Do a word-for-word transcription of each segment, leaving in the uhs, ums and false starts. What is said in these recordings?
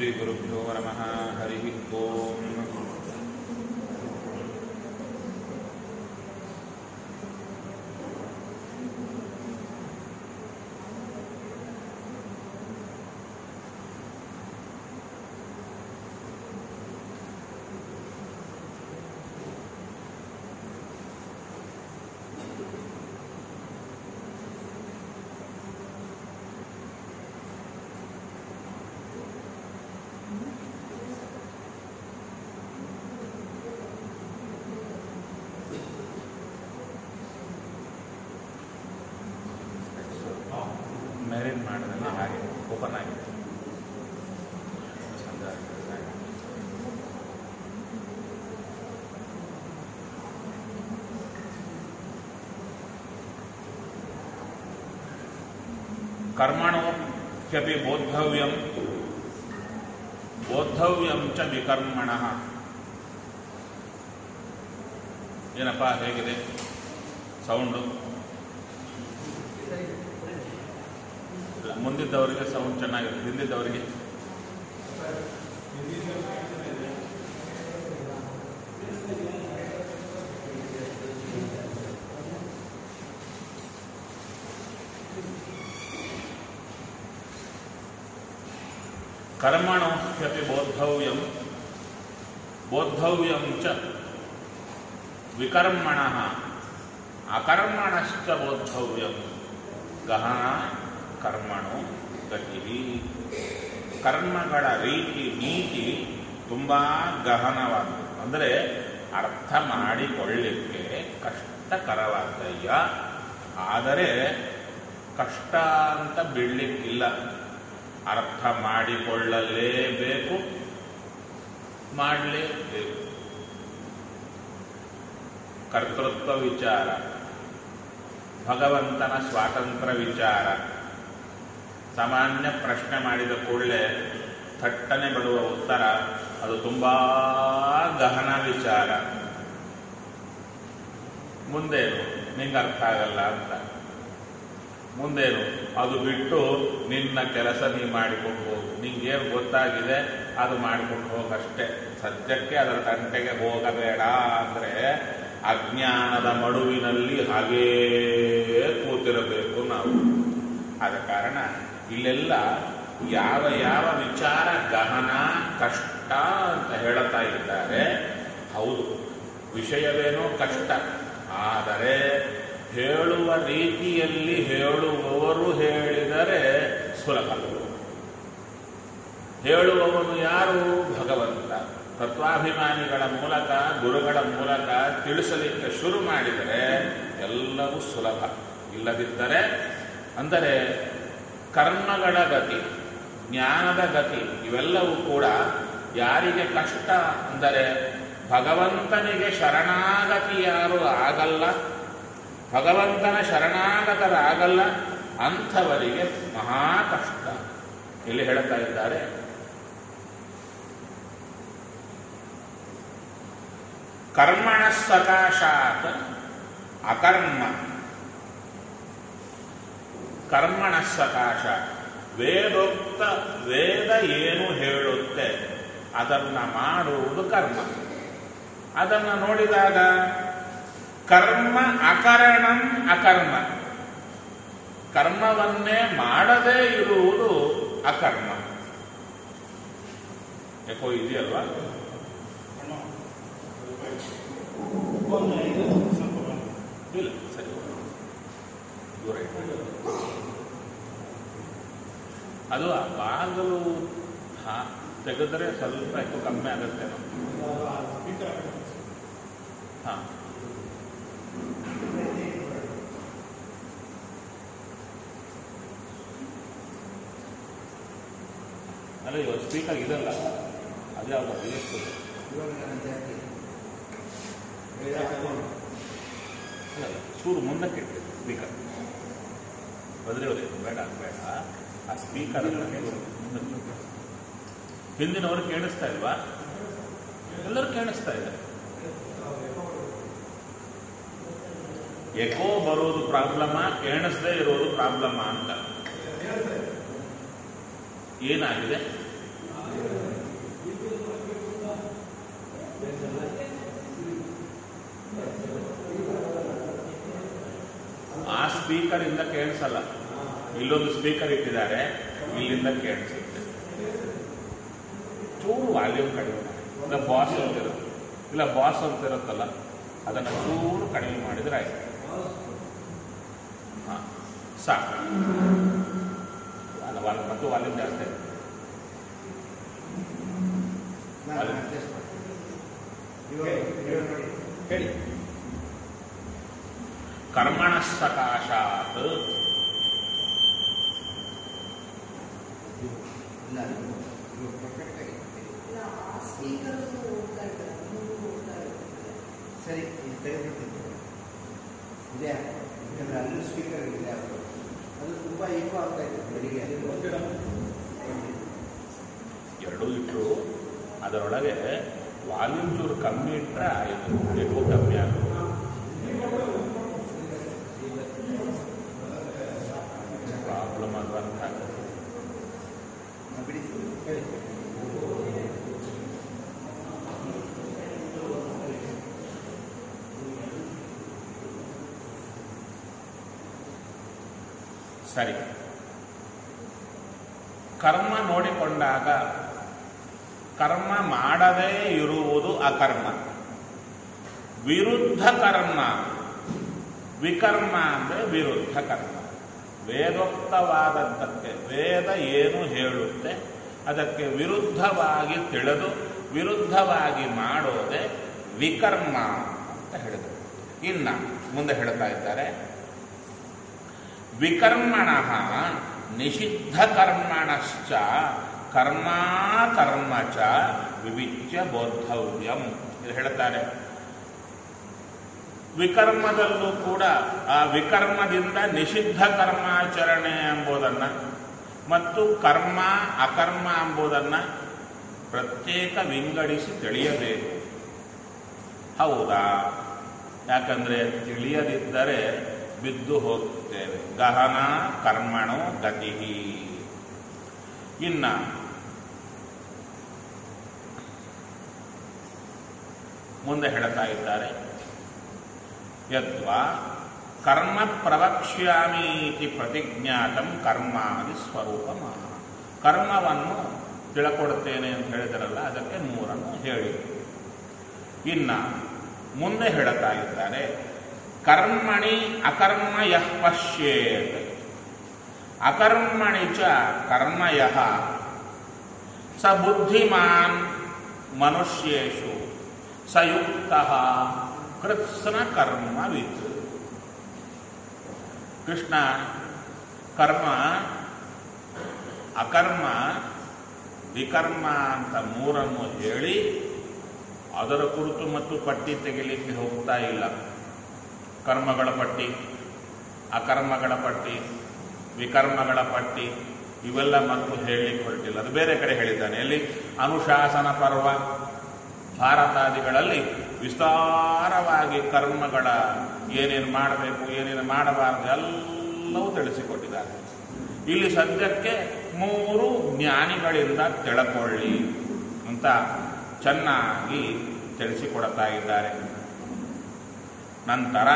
श्रीगुरुभ्यो नमः हरिः ओम्। ಮ್ಯಾರೇಜ್ ಮಾಡೋದ್ರಲ್ಲಿ ಹಾಗೆ ಓಪನ್ ಆಗಿದೆ. ಕರ್ಮಣೋ ಹ್ಯಪಿ ಬೋದ್ಧವ್ಯಂ ಬೋದ್ಧವ್ಯಂ ಚ ವಿಕರ್ಮಣಃ. ಏನಪ್ಪ ಹೇಗಿದೆ ಸೌಂಡು? ಮುಂದಿದ್ದವರಿಗೆ ಸೌಂಡ್ ಚೆನ್ನಾಗಿದೆ, ಹಿಂದಿದ್ದವರಿಗೆ ಕರ್ಮಣೋ ಹ್ಯಪಿ ಬೋದ್ಧವ್ಯಂ ಬೋದ್ಧವ್ಯಂ ಚ ವಿಕರ್ಮಣಃ ಅಕರ್ಮಣಶ್ಚ ಬೋದ್ಧವ್ಯಂ ಗಹನ ಕರ್ಮಣೋ ಗತಿ. ಕರ್ಮಗಳ ರೀತಿ ನೀತಿ ತುಂಬ ಗಹನವಾದದ್ದು, ಅಂದರೆ ಅರ್ಥ ಮಾಡಿಕೊಳ್ಳಲಿಕ್ಕೆ ಕಷ್ಟಕರವಾದಯ್ಯ. ಆದರೆ ಕಷ್ಟ ಅಂತ ಬಿಡಲಿಕ್ಕಿಲ್ಲ, ಅರ್ಥ ಮಾಡಿಕೊಳ್ಳಲೇಬೇಕು, ಮಾಡಲೇಬೇಕು. ಕರ್ತೃತ್ವ ವಿಚಾರ, ಭಗವಂತನ ಸ್ವಾತಂತ್ರ್ಯ ವಿಚಾರ, ಸಾಮಾನ್ಯ ಪ್ರಶ್ನೆ ಮಾಡಿದ ಕೂಡಲೇ ಥಟ್ಟನೆ ಬರುವ ಉತ್ತರ ಅದು ತುಂಬ ಗಹನ ವಿಚಾರ. ಮುಂದೇನು ನಿಂಗೆ ಅರ್ಥ ಆಗಲ್ಲ ಅಂತ, ಮುಂದೇನು ಅದು ಬಿಟ್ಟು ನಿನ್ನ ಕೆಲಸ ನೀ ಮಾಡಿಕೊಂಡು ಹೋಗು, ನಿಂಗೇನು ಗೊತ್ತಾಗಿದೆ ಅದು ಮಾಡಿಕೊಂಡು ಹೋಗಷ್ಟೇ, ಸದ್ಯಕ್ಕೆ ಅದರ ತಂಟೆಗೆ ಹೋಗಬೇಡ ಅಂದರೆ ಅಜ್ಞಾನದ ಮಡುವಿನಲ್ಲಿ ಹಾಗೇ ಕೂತಿರಬೇಕು ನಾವು. ಆದ ಕಾರಣ ಇಲ್ಲೆಲ್ಲ ಯಾವ ಯಾವ ವಿಚಾರ ಗಹನ ಕಷ್ಟ ಅಂತ ಹೇಳುತ್ತಾ ಇದ್ದಾರೆ. ಹೌದು, ವಿಷಯವೇನೋ ಕಷ್ಟ, ಆದರೆ ಹೇಳುವ ರೀತಿಯಲ್ಲಿ ಹೇಳುವವರು ಹೇಳಿದರೆ ಸುಲಭ. ಹೇಳುವವನು ಯಾರು? ಭಗವಂತ. ತತ್ವಾಭಿಮಾನಿಗಳ ಮೂಲಕ, ಗುರುಗಳ ಮೂಲಕ ತಿಳಿಸಲಿಕ್ಕೆ ಶುರು ಮಾಡಿದರೆ ಎಲ್ಲವೂ ಸುಲಭ. ಇಲ್ಲದಿದ್ದರೆ ಅಂದರೆ ಕರ್ಮಗಳ ಗತಿ, ಜ್ಞಾನದ ಗತಿ ಇವೆಲ್ಲವೂ ಕೂಡ ಯಾರಿಗೆ ಕಷ್ಟ ಅಂದರೆ ಭಗವಂತನಿಗೆ ಶರಣಾಗತಿ ಯಾರು ಆಗಲ್ಲ, ಭಗವಂತನ ಶರಣಾಗತರಾಗಲ್ಲ, ಅಂಥವರಿಗೆ ಮಹಾ ಕಷ್ಟ. ಇಲ್ಲಿ ಹೇಳ್ತಾ ಇದ್ದಾರೆ, ಕರ್ಮಣ ಸಕಾಶಾತ್ ಅಕರ್ಮ. ಕರ್ಮಣ ಸಕಾಶ, ವೇದೋಕ್ತ ವೇದ ಏನು ಹೇಳುತ್ತೆ ಅದನ್ನು ಮಾಡುವುದು ಕರ್ಮ. ಅದನ್ನು ನೋಡಿದಾಗ ಕರ್ಮ ಅಕರಣಂ ಅಕರ್ಮ, ಕರ್ಮವನ್ನೇ ಮಾಡದೇ ಇರುವುದು ಅಕರ್ಮ. ಯಾಕೋ ಇದೆಯಲ್ವಾ? ಇಲ್ಲ, ಸರಿ, ದೂರ ಅದು ಆ ಬಾಗಲು ಹಾ ತೆಗೆದರೆ ಸ್ವಲ್ಪ ఎక్కువ ಕಮ್ಮಿ ಆಗುತ್ತೆ. ಹಾ ಅಲ್ಲ, ಇವಾಗ ಸ್ಪೀಕರ್ ಇದಲ್ಲ, ಅದೇ ಯಾವ್ದು ತಿಳಿಸ್ತದೆ. ಚೂರು ಮುಂದಕ್ಕೆ ಸ್ಪೀಕರ್ ಬದಲಿರೋದು ಬೇಡ ಬೇಡ. ಆ ಸ್ಪೀಕರ್ ಹಿಂದಿನವರು ಕೇಳಿಸ್ತಾ ಇಲ್ವಾ? ಎಲ್ಲರೂ ಕೇಳಿಸ್ತಾ ಇದೆ. ಎಕೋ ಬರೋದು ಪ್ರಾಬ್ಲಮ, ಕೇಳಿಸದೇ ಇರೋದು ಪ್ರಾಬ್ಲಮ ಅಂತ. ಏನಾಗಿದೆ? ಸ್ಪೀಕರಿಂದ ಕೇಳಿಸಲ್ಲ. ಇಲ್ಲೊಂದು ಸ್ಪೀಕರ್ ಇಟ್ಟಿದ್ದಾರೆ, ಇಲ್ಲಿಂದ ಕೇಳಿಸುತ್ತೆ. ಚೂರು ವಾಲ್ಯೂಮ್ ಕಡಿಮೆ ಮಾಡಿ, ಇಲ್ಲ ಬಾಸ್ ಅಂತಿರುತ್ತೆ, ಇಲ್ಲ ಬಾಸ್ ಅಂತ ಇರುತ್ತಲ್ಲ, ಅದನ್ನು ಚೂರು ಕಡಿಮೆ ಮಾಡಿದ್ರೆ ಆಯ್ತು. ಹಾಂ, ಸಾಕು. ಅಲ್ಲ, ಮತ್ತು ವಾಲ್ಯೂಮ್ ಜಾಸ್ತಿ ಆಯ್ತು. ಕರ್ಮಣ ಸಕಾಶಾತ್ ಸರಿ, ಇದು ತೆಗೆದುಬಿಡ್ತೀನಿ. ಇದೆ ಯಾಕಂದರೆ ಅಲ್ಲಿ ಸ್ಪೀಕರ್ ಇದೆ, ಅದು ತುಂಬ ಈಕೋ ಆಗ್ತಾ ಇದೆ ಬೆಳಿಗ್ಗೆ. ಎರಡೂ ಇಟ್ಟರು ಅದರೊಳಗೆ ವಾಲ್ಯೂಮ್ ಚೂರು ಕಮ್ಮಿ ಇಟ್ಟರೆ ಆಯಿತು, ఎక్కువ ಕಮ್ಮಿ ಆಗುತ್ತೆ. ಪ್ರಾಬ್ಲಮ್ ಆಗುವಂತ ಬಿಡಿ ಹೇಳಿ. ಸರಿ. ಕರ್ಮ ನೋಡಿಕೊಂಡಾಗ ಕರ್ಮ ಮಾಡದೇ ಇರುವುದು ಅಕರ್ಮ. ವಿರುದ್ಧ ಕರ್ಮ, ವಿಕರ್ಮ ಅಂದರೆ ವಿರುದ್ಧ ಕರ್ಮ. ವೇದೋಕ್ತವಾದದ್ದಕ್ಕೆ, ವೇದ ಏನು ಹೇಳುತ್ತೆ ಅದಕ್ಕೆ ವಿರುದ್ಧವಾಗಿ ತಿಳಿದು ವಿರುದ್ಧವಾಗಿ ಮಾಡೋದೇ ವಿಕರ್ಮ ಅಂತ ಹೇಳಿದರು. ಇನ್ನ ಮುಂದೆ ಹೇಳ್ತಾ ಇದ್ದಾರೆ, ವಿಕರ್ಮಣಃ ನಿಷಿದ್ಧ ಕರ್ಮಣಶ್ಚ ಕರ್ಮ ಕರ್ಮ ಚ ವಿವಿಚ್ಯ ಬೋದ್ಧವ್ಯಂ. ಇದು ಹೇಳ್ತಾರೆ. ವಿಕರ್ಮದಲ್ಲೂ ಕೂಡ ಆ ವಿಕರ್ಮದಿಂದ ನಿಷಿದ್ಧ ಕರ್ಮಾಚರಣೆ ಎಂಬುದನ್ನು ಮತ್ತು ಕರ್ಮ ಅಕರ್ಮ ಎಂಬುದನ್ನು ಪ್ರತ್ಯೇಕ ವಿಂಗಡಿಸಿ ತಿಳಿಯಬೇಕು. ಹೌದಾ? ಯಾಕಂದರೆ ತಿಳಿಯದಿದ್ದರೆ ಬಿದ್ದು ಹೋಗುತ್ತೇವೆ. ಗಹನ ಕರ್ಮಣೋ ಗತಿ. ಇನ್ನ ಮುಂದೆ ಹೇಳ್ತಾ ಇದ್ದಾರೆ, ಯದ್ವಾ ಕರ್ಮ ಪ್ರವಕ್ಷ್ಯಾಮಿ ಇತಿ ಪ್ರತಿಜ್ಞಾತಂ ಕರ್ಮಾದಿ ಸ್ವರೂಪಮಾಹ. ಕರ್ಮವನ್ನು ತಿಳ್ಕೊಡ್ತೇನೆ ಅಂತ ಹೇಳಿದರಲ್ಲ, ಅದಕ್ಕೆ ಮೂರನ್ನು ಹೇಳಿ. ಇನ್ನ ಮುಂದೆ ಹೇಳ್ತಾ ಇದ್ದಾರೆ, ಕರ್ಮಣಿ ಅಕರ್ಮ ಯಃ ಪಶ್ಯೇತ್ ಅಕರ್ಮಣಿ ಚ ಕರ್ಮ ಯಃ ಸ ಬುದ್ಧಿಮಾನ್ ಮನುಷ್ಯೇಷು ಸಯುಕ್ತಃ ಕೃತ್ಸ್ನ ಕರ್ಮವಿತ್. ಕೃಷ್ಣ ಕರ್ಮ ಅಕರ್ಮ ವಿಕರ್ಮ ಅಂತ ಮೂರನ್ನು ಹೇಳಿ ಅದರ ಕುರಿತು ಮತ್ತು ಪಟ್ಟಿ ತೆಗಿಲಿಕ್ಕೆ ಹೋಗ್ತಾ ಇಲ್ಲ. ಕರ್ಮಗಳ ಪಟ್ಟಿ, ಅಕರ್ಮಗಳ ಪಟ್ಟಿ, ವಿಕರ್ಮಗಳ ಪಟ್ಟಿ ಇವೆಲ್ಲ ಮತ್ತು ಹೇಳಲಿಕ್ಕೆ ಹೊರಟಿಲ್ಲ. ಅದು ಬೇರೆ ಕಡೆ ಹೇಳಿದ್ದಾನೆ. ಎಲ್ಲಿ? ಅನುಶಾಸನ ಪರ್ವ ಭಾರತಾದಿಗಳಲ್ಲಿ ವಿಸ್ತಾರವಾಗಿ ಕರ್ಮಗಳ ಏನೇನು ಮಾಡಬೇಕು, ಏನೇನು ಮಾಡಬಾರದು ಎಲ್ಲವೂ ತಿಳಿಸಿಕೊಟ್ಟಿದ್ದಾರೆ. ಇಲ್ಲಿ ಸದ್ಯಕ್ಕೆ ಮೂರು ಜ್ಞಾನಿಗಳಿಂದ ತಿಳ್ಕೊಳ್ಳಿ ಅಂತ ಚೆನ್ನಾಗಿ ತಿಳಿಸಿಕೊಡ್ತಾ ಇದ್ದಾರೆ. ನಂತರ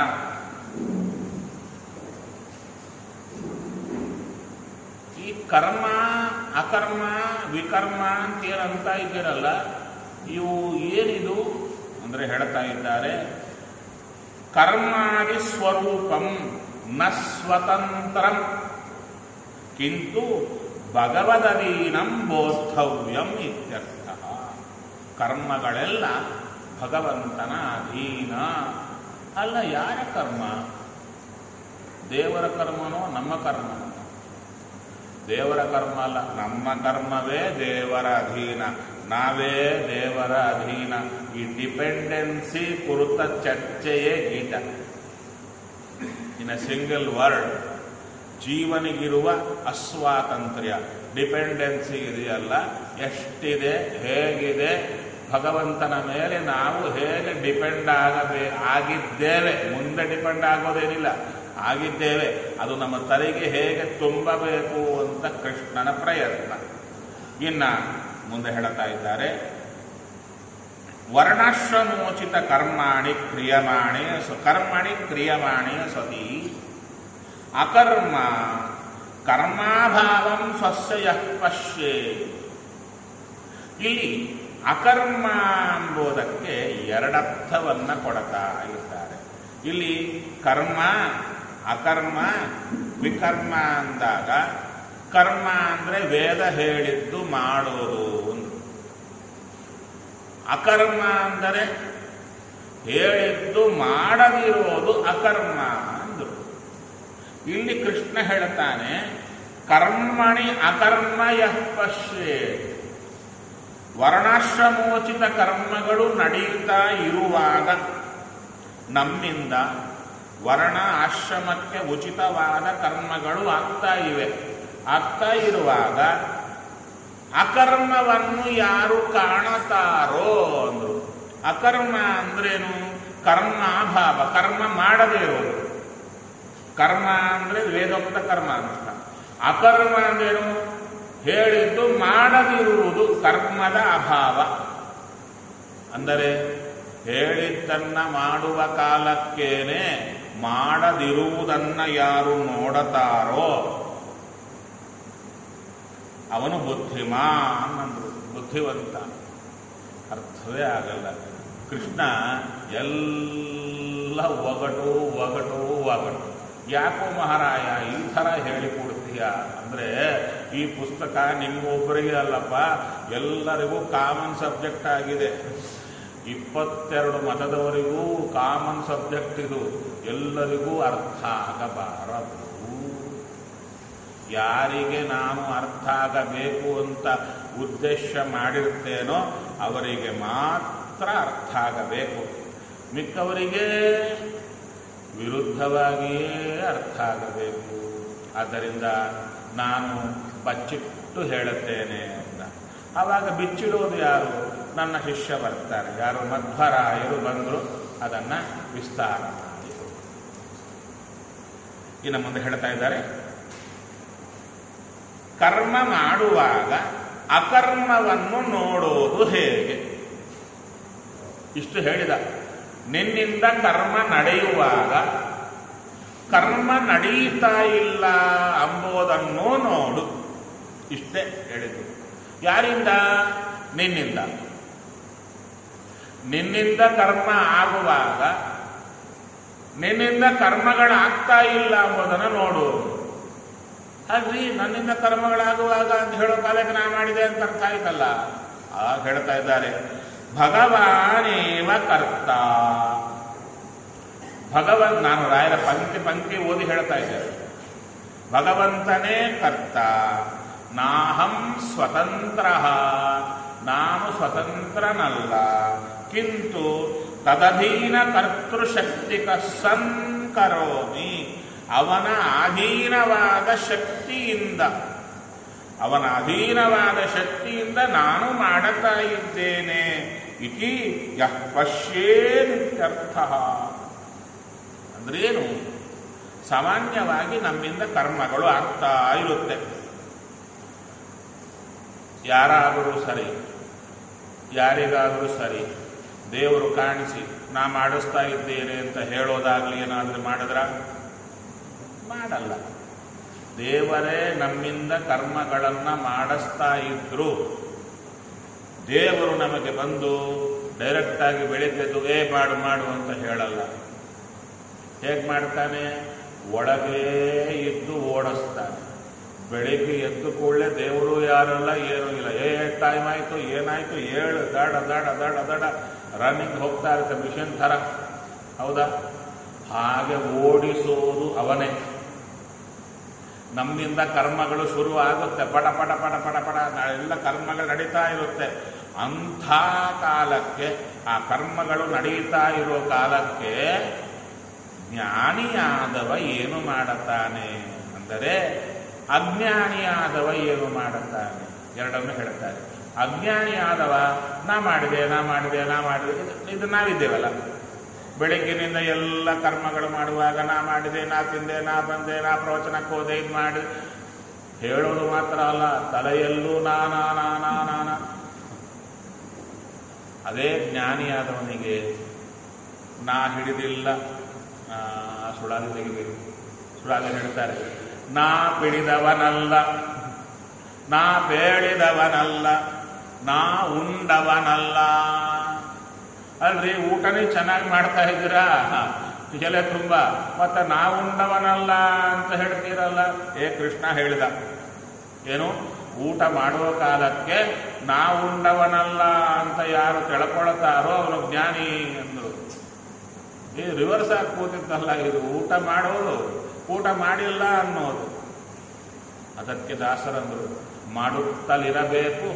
ಈ ಕರ್ಮ ಅಕರ್ಮ ವಿಕರ್ಮ ಅಂತ ಏನಂತ ಇದ್ದೀರಲ್ಲ, ಇವು ಏನಿದು ಅಂದರೆ ಹೇಳ್ತಾ ಇದ್ದಾರೆ, ಕರ್ಮಾದಿ ಸ್ವರೂಪಂ ನ ಸ್ವತಂತ್ರಂ ಕಿಂತು ಭಗವದಧೀನಂ ಬೋದ್ಧವ್ಯಂ ಇತ್ಯರ್ಥ. ಕರ್ಮಗಳೆಲ್ಲ ಭಗವಂತನ ಅಧೀನ. ಅಲ್ಲ, ಯಾರ ಕರ್ಮ? ದೇವರ ಕರ್ಮನೋ ನಮ್ಮ ಕರ್ಮನೋ? ದೇವರ ಕರ್ಮ ಅಲ್ಲ, ನಮ್ಮ ಕರ್ಮವೇ ದೇವರ ಅಧೀನ, ನಾವೇ ದೇವರ ಅಧೀನ. ಈ ಡಿಪೆಂಡೆನ್ಸಿ ಕುರಿತ ಚರ್ಚೆಯೇ ಗೀಟ. ಇನ್ ಎ ಸಿಂಗಲ್ ವರ್ಡ್, ಜೀವನಿಗಿರುವ ಅಸ್ವಾತಂತ್ರ್ಯ, ಡಿಪೆಂಡೆನ್ಸಿ ಇದೆಯಲ್ಲ, ಎಷ್ಟಿದೆ, ಹೇಗಿದೆ, ಭಗವಂತನ ಮೇಲೆ ನಾವು ಹೇಗೆ ಡಿಪೆಂಡ್ ಆಗಬೇ ಆಗಿದ್ದೇವೆ, ಮುಂದೆ ಡಿಪೆಂಡ್ ಆಗೋದೇನಿಲ್ಲ, ಆಗಿದ್ದೇವೆ, ಅದು ನಮ್ಮ ತಲೆಗೆ ಹೇಗೆ ತುಂಬಬೇಕು ಅಂತ ಕೃಷ್ಣನ ಪ್ರಯತ್ನ. ಇನ್ನ ಮುಂದೆ ಹೇಳ್ತಾ ಇದ್ದಾರೆ, ವರ್ಣಾಶ್ರಮೋಚಿತ ಕರ್ಮಾಣಿ ಕ್ರಿಯಮಾಣೆ ಕರ್ಮಣಿ ಕ್ರಿಯಮಾಣೆ ಸತಿ ಅಕರ್ಮ ಕರ್ಮಾಭಾವಂ ಸ್ವಸ್ಯ ಯಃ ಪಶ್ಯೇ. ಇಲ್ಲಿ ಅಕರ್ಮ ಎಂಬುದಕ್ಕೆ ಎರಡರ್ಥವನ್ನು ಕೊಡ್ತಾ ಇರ್ತಾರೆ. ಇಲ್ಲಿ ಕರ್ಮ ಅಕರ್ಮ ವಿಕರ್ಮ ಅಂದಾಗ ಕರ್ಮ ಅಂದರೆ ವೇದ ಹೇಳಿದ್ದು ಮಾಡೋದು ಒಂದು, ಅಕರ್ಮ ಅಂದರೆ ಹೇಳಿದ್ದು ಮಾಡದಿರೋದು ಅಕರ್ಮ ಅಂದರು. ಇಲ್ಲಿ ಕೃಷ್ಣ ಹೇಳ್ತಾನೆ ಕರ್ಮಣಿ ಅಕರ್ಮ ಯಃ ಪಶ್ಯೇತ್. ವರ್ಣಾಶ್ರಮೋಚಿತ ಕರ್ಮಗಳು ನಡೆಯುತ್ತಾ ಇರುವಾಗ ನಮ್ಮಿಂದ ವರ್ಣ ಆಶ್ರಮಕ್ಕೆ ಉಚಿತವಾದ ಕರ್ಮಗಳು ಆಗ್ತಾ ಇವೆ. ಆಗ್ತಾ ಇರುವಾಗ ಅಕರ್ಮವನ್ನು ಯಾರು ಕಾಣುತ್ತಾರೋ ಅಂದರು. ಅಕರ್ಮ ಅಂದ್ರೇನು? ಕರ್ಮಾಭಾವ, ಕರ್ಮ ಮಾಡದೇ ಇರೋದು. ಕರ್ಮ ಅಂದರೆ ವೇದೋಕ್ತ ಕರ್ಮ ಅಂತ. ಅಕರ್ಮ ಅಂದ್ರೇನು? ಹೇಳಿದ್ದು ಮಾಡದಿರುವುದು, ಕರ್ಮದ ಅಭಾವ. ಅಂದರೆ ಹೇಳಿದ್ದನ್ನ ಮಾಡುವ ಕಾಲಕ್ಕೇನೆ ಮಾಡದಿರುವುದನ್ನ ಯಾರು ನೋಡುತ್ತಾರೋ ಅವನು ಬುದ್ಧಿಮಾನ್ ಅಂದರು. ಬುದ್ಧಿವಂತ ಅರ್ಥವೇ ಆಗಲ್ಲ. ಕೃಷ್ಣ ಎಲ್ಲ ಒಗಟು ಒಗಟು ಒಗಟು. ಯಾಕೋ ಮಹಾರಾಯ ಈ ಥರ ಹೇಳಿಕೊಡ್ತೀಯ ಅಂದರೆ, ಈ ಪುಸ್ತಕ ನಿಮಗೊಬ್ಬರಿಗೆ ಅಲ್ಲಪ್ಪ, ಎಲ್ಲರಿಗೂ ಕಾಮನ್ ಸಬ್ಜೆಕ್ಟ್ ಆಗಿದೆ. ಇಪ್ಪತ್ತೆರಡು ಮತದವರಿಗೂ ಕಾಮನ್ ಸಬ್ಜೆಕ್ಟ್ ಇದು. ಎಲ್ಲರಿಗೂ ಅರ್ಥ ಆಗಬಾರದು. ಯಾರಿಗೆ ನಾನು ಅರ್ಥ ಆಗಬೇಕು ಅಂತ ಉದ್ದೇಶ ಮಾಡಿರ್ತೇನೋ ಅವರಿಗೆ ಮಾತ್ರ ಅರ್ಥ ಆಗಬೇಕು. ಮಿಕ್ಕವರಿಗೆ ವಿರುದ್ಧವಾಗಿಯೇ ಅರ್ಥ ಆಗಬೇಕು. ಆದ್ದರಿಂದ ನಾನು ಬಚ್ಚಿಟ್ಟು ಹೇಳುತ್ತೇನೆ ಅಂತ. ಆವಾಗ ಬಿಚ್ಚಿಡೋದು ಯಾರು? ನನ್ನ ಶಿಷ್ಯ ಬರ್ತಾರೆ. ಯಾರು? ಮಧ್ವರಾಯರು ಬಂದರು. ಅದನ್ನು ವಿಸ್ತಾರ ಮಾಡಿ ಇನ್ನು ಮುಂದೆ ಹೇಳ್ತಾ ಇದ್ದಾರೆ. ಕರ್ಮ ಮಾಡುವಾಗ ಅಕರ್ಮವನ್ನು ನೋಡೋದು ಹೇಗೆ? ಇಷ್ಟು ಹೇಳಿದ. ನಿನ್ನಿಂದ ಕರ್ಮ ನಡೆಯುವಾಗ ಕರ್ಮ ನಡೆಯುತ್ತಾ ಇಲ್ಲ ಎಂಬುದನ್ನು ನೋಡು. ಇಷ್ಟೇ ಹೇಳಿದ್ದು. ಯಾರಿಂದ? ನಿನ್ನಿಂದ. ನಿನ್ನಿಂದ ಕರ್ಮ ಆಗುವಾಗ ನಿನ್ನಿಂದ ಕರ್ಮಗಳಾಗ್ತಾ ಇಲ್ಲ ಎಂಬುದನ್ನು ನೋಡು. ಅಲ್ರಿ, ನನ್ನಿಂದ ಕರ್ಮಗಳಾಗುವಾಗ ಅಂತ ಹೇಳೋ ಕಾಲಕ್ಕೆ ನಾ ಮಾಡಿದೆ ಅಂತ ಅರ್ಥ ಆಯ್ತಲ್ಲ. ಆಗ ಹೇಳ್ತಾ ಇದ್ದಾರೆ, ಭಗವಾನೇವ ಕರ್ತ. ಭಗವಂತ, ನಾನು ರಾಯರ ಪಂಕ್ತಿ ಪಂಕ್ತಿ ಓದಿ ಹೇಳ್ತಾ ಇದ್ದೇನೆ. ಭಗವಂತನೇ ಕರ್ತ. ನಾಹಂ ಸ್ವತಂತ್ರ, ನಾನು ಸ್ವತಂತ್ರನಲ್ಲ. ಕಿಂತು ತದಧೀನ ಕರ್ತೃಶಕ್ತಿಕ ಸನ್ ಕರೋಮಿ. ಅವನ ಅಧೀನವಾದ ಶಕ್ತಿಯಿಂದ ಅವನ ಅಧೀನವಾದ ಶಕ್ತಿಯಿಂದ ನಾನು ಮಾಡುತ್ತಾ ಇದ್ದೇನೆ. ಇತಿ ಯಃ ಪಶ್ಯೇತ್ಯರ್ಥ. ಅಂದ್ರೇನು? ಸಾಮಾನ್ಯವಾಗಿ ನಮ್ಮಿಂದ ಕರ್ಮಗಳು ಆಗ್ತಾ ಇರುತ್ತೆ. ಯಾರಾದರೂ ಸರಿ, ಯಾರಿಗಾದರೂ ಸರಿ, ದೇವರು ಕಾಣಿಸಿ ನಾ ಮಾಡಿಸ್ತಾ ಇದ್ದೇನೆ ಅಂತ ಹೇಳೋದಾಗ್ಲಿ ಏನಾದರೂ ಮಾಡಿದ್ರ? ಮಾಡಲ್ಲ. ದೇವರೇ ನಮ್ಮಿಂದ ಕರ್ಮಗಳನ್ನು ಮಾಡಿಸ್ತಾ ಇದ್ರು. ದೇವರು ನಮಗೆ ಬಂದು ಡೈರೆಕ್ಟಾಗಿ ಬೆಳಿಗ್ಗೆದ್ದು ಏ ಮಾಡು ಮಾಡು ಅಂತ ಹೇಳಲ್ಲ. ಹೇಗೆ ಮಾಡ್ತಾನೆ? ಒಳಗೇ ಇದ್ದು ಓಡಿಸ್ತಾನೆ. ಬೆಳಿಗ್ಗೆ ಎದ್ದು ಕೂಡಲೇ ದೇವರು ಯಾರಲ್ಲ, ಏನೂ ಇಲ್ಲ. ಏ ಟೈಮ್ ಆಯಿತು, ಏನಾಯಿತು, ಏಳು ದಡ ದಡ ದಡ ದಡ ರನ್ನಿಂಗ್ ಹೋಗ್ತಾ ಇರುತ್ತೆ ಮಿಷನ್ ಥರ. ಹೌದಾ? ಹಾಗೆ ಓಡಿಸೋದು ಅವನೇ. ನಮ್ಮಿಂದ ಕರ್ಮಗಳು ಶುರು ಆಗುತ್ತೆ. ಪಟ ಪಟ ಪಟ ಪಟ ಪಟ ಎಲ್ಲ ಕರ್ಮಗಳು ನಡೀತಾ ಇರುತ್ತೆ. ಅಂಥ ಕಾಲಕ್ಕೆ, ಆ ಕರ್ಮಗಳು ನಡೀತಾ ಇರೋ ಕಾಲಕ್ಕೆ ಜ್ಞಾನಿಯಾದವ ಏನು ಮಾಡುತ್ತಾನೆ ಅಂದರೆ, ಅಜ್ಞಾನಿಯಾದವ ಏನು ಮಾಡುತ್ತಾನೆ? ಎರಡನ್ನು ಹೇಳ್ತಾರೆ. ಅಜ್ಞಾನಿಯಾದವ ನಾ ಮಾಡಿದೆ ನಾ ಮಾಡಿದೆ ನಾ ಮಾಡಿದೆ ಇದು ನಾವಿದ್ದೇವಲ್ಲ. ಬೆಳಗ್ಗಿನಿಂದ ಎಲ್ಲ ಕರ್ಮಗಳು ಮಾಡುವಾಗ ನಾ ಮಾಡಿದೆ, ನಾ ತಿಂದೆ, ನಾ ಬಂದೆ, ನಾ ಪ್ರವಚನಕ್ಕೆ ಹೋದೆ, ಇದು ಮಾಡಿ ಹೇಳೋದು ಮಾತ್ರ ಅಲ್ಲ, ತಲೆಯಲ್ಲೂ ನಾನಾ ನಾನಾ ನಾನಾ. ಅದೇ ಜ್ಞಾನಿಯಾದವನಿಗೆ ನಾ ಹಿಡಿದಿಲ್ಲ, ಸುಳಾದಿ ತೆಗಿಬೇಕು, ಶುರುವಾಗ ಹೇಳ್ತಾರೆ, ನಾ ಪಿಡಿದವನಲ್ಲ, ನಾ ಬೇಡಿದವನಲ್ಲ, ನಾ ಉಂಡವನಲ್ಲ. ಅಲ್ರಿ, ಊಟನೇ ಚೆನ್ನಾಗಿ ಮಾಡ್ತಾ ಇದ್ದೀರಾ, ಎಲೆ ತುಂಬ, ಮತ್ತೆ ನಾ ಉಂಡವನಲ್ಲ ಅಂತ ಹೇಳ್ತೀರಲ್ಲ. ಏ ಕೃಷ್ಣ ಹೇಳಿದ ಏನು, ಊಟ ಮಾಡುವ ಕಾಲಕ್ಕೆ ನಾ ಉಂಡವನಲ್ಲ ಅಂತ ಯಾರು ತಿಳ್ಕೊಳ್ತಾರೋ ಅವನು ಜ್ಞಾನಿ ಅಂದರು. ಈ ರಿವರ್ಸ್ ಆಗಿ ಕೂತಿದ್ದಲ್ಲ ಇದು, ಊಟ ಮಾಡೋದು, ಊಟ ಮಾಡಿಲ್ಲ ಅನ್ನೋದು. ಅದಕ್ಕೆ ದಾಸರಂದರು, ಮಾಡುತ್ತಲಿರಬೇಕು,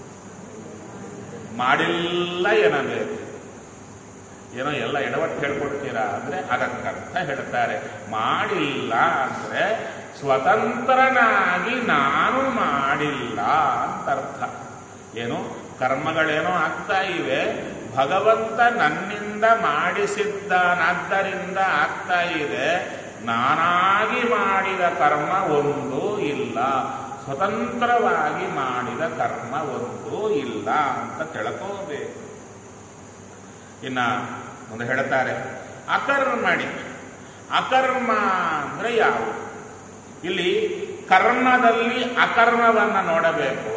ಮಾಡಿಲ್ಲ ಎನ್ನಬೇಕು. ಏನೋ ಎಲ್ಲ ಎಡವಟ್ಟು ಹೇಳ್ಕೊಡ್ತೀರಾ ಅಂದರೆ ಅದಕ್ಕರ್ಥ ಹೇಳ್ತಾರೆ. ಮಾಡಿಲ್ಲ ಅಂದರೆ ಸ್ವತಂತ್ರನಾಗಿ ನಾನು ಮಾಡಿಲ್ಲ ಅಂತ ಅರ್ಥ. ಏನು, ಕರ್ಮಗಳೇನೋ ಆಗ್ತಾ ಇವೆ, ಭಗವಂತ ನನ್ನಿಂದ ಮಾಡಿಸಿದ್ದಾನಾದ್ದರಿಂದ ಆಗ್ತಾ ಇದೆ. ನಾನಾಗಿ ಮಾಡಿದ ಕರ್ಮ ಒಂದೂ ಇಲ್ಲ, ಸ್ವತಂತ್ರವಾಗಿ ಮಾಡಿದ ಕರ್ಮ ಒಂದೂ ಇಲ್ಲ ಅಂತ ತಿಳ್ಕೋಬೇಕು. ಇನ್ನ ಮುಂದೆ ಹೇಳ್ತಾರೆ, ಅಕರ್ಮಣಿ. ಅಕರ್ಮ ಅಂದ್ರೆ ಯಾವುದು? ಇಲ್ಲಿ ಕರ್ಮದಲ್ಲಿ ಅಕರ್ಮವನ್ನು ನೋಡಬೇಕು,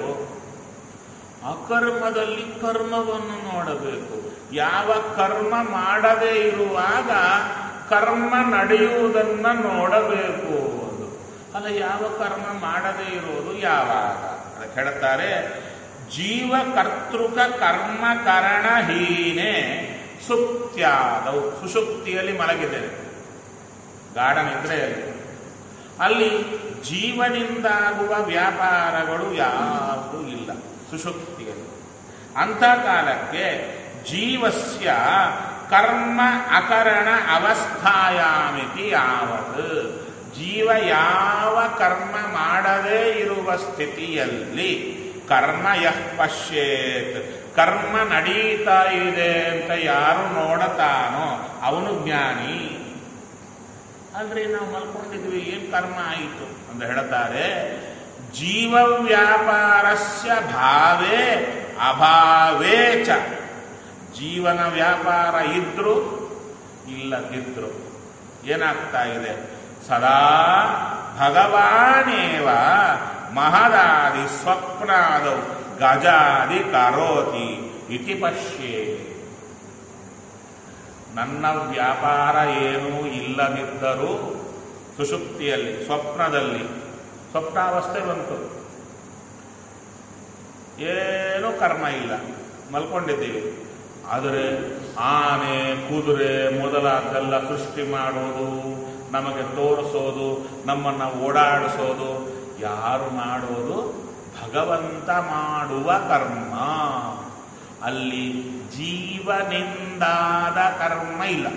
ಅಕರ್ಮದಲ್ಲಿ ಕರ್ಮವನ್ನು ನೋಡಬೇಕು. ಯಾವ ಕರ್ಮ ಮಾಡದೇ ಇರುವಾಗ ಕರ್ಮ ನಡೆಯುವುದನ್ನು ನೋಡಬೇಕು. ಅದು ಅಲ್ಲ, ಯಾವ ಕರ್ಮ ಮಾಡದೇ ಇರುವುದು ಯಾವಾಗ? ಅದಕ್ಕೆ ಹೇಳ್ತಾರೆ, ಜೀವ ಕರ್ತೃಕ ಕರ್ಮ ಕರಣಹೀನೆ ಸುಪ್ತ್ಯಾದವು. ಸುಷುಪ್ತಿಯಲ್ಲಿ ಮಲಗಿದ್ದೇನೆ, ಗಾಢ ನಿದ್ರೆಯಲ್ಲಿ. ಅಲ್ಲಿ ಜೀವನಿಂದಾಗುವ ವ್ಯಾಪಾರಗಳು ಯಾವುದೂ ಇಲ್ಲ ಸುಷುಪ್ತಿಯಲ್ಲಿ. ಅಂಥ ಕಾಲಕ್ಕೆ ಜೀವಸ್ಯ ಕರ್ಮ ಅಕರಣ ಅವಸ್ಥಾಯಾಮಿತಿ ಯಾವತ್. ಜೀವ ಯಾವ ಕರ್ಮ ಮಾಡದೇ ಇರುವ ಸ್ಥಿತಿಯಲ್ಲಿ ಕರ್ಮ ಯಃ ಪಶ್ಯೇತ್, ಕರ್ಮ ನಡೀತಾ ಇದೆ ಅಂತ ಯಾರು ನೋಡತಾನೋ ಅವನು ಜ್ಞಾನಿ. ಅಲ್ರಿ, ನಾವು ಮಲ್ಕೊಂಡಿದ್ವಿ, ಏನು ಕರ್ಮ ಆಯಿತು ಅಂತ ಹೇಳ್ತಾರೆ. ಜೀವ ವ್ಯಾಪಾರಸ್ಯ ಭಾವೇ ಅಭಾವೇ ಚ. ಜೀವನ ವ್ಯಾಪಾರ ಇದ್ರು ಇಲ್ಲದಿದ್ರು ಏನಾಗ್ತಾ ಇದೆ? ಸದಾ ಭಗವಾನೇವ ಮಹದಾದಿ ಸ್ವಪ್ನಾದೌ ಗಜಾದಿ ಕರೋತಿ ಇತಿ ಪಶ್ಯೇ. ನನ್ನ ವ್ಯಾಪಾರ ಏನೂ ಇಲ್ಲದಿದ್ದರೂ ಸುಷುಪ್ತಿಯಲ್ಲಿ, ಸ್ವಪ್ನದಲ್ಲಿ, ಸ್ವಪ್ನಾವಸ್ಥೆ ಬಂತು, ಏನೂ ಕರ್ಮ ಇಲ್ಲ, ಮಲ್ಕೊಂಡಿದ್ದೀವಿ. ಆದರೆ ಆನೆ, ಕುದುರೆ ಮೊದಲಾದೆಲ್ಲ ಸೃಷ್ಟಿ ಮಾಡೋದು, ನಮಗೆ ತೋರಿಸೋದು, ನಮ್ಮನ್ನು ಓಡಾಡಿಸೋದು ಯಾರು ಮಾಡೋದು? ಭಗವಂತ ಮಾಡುವ ಕರ್ಮ. ಅಲ್ಲಿ ಜೀವನಿಂದಾದ ಕರ್ಮ ಇಲ್ಲ,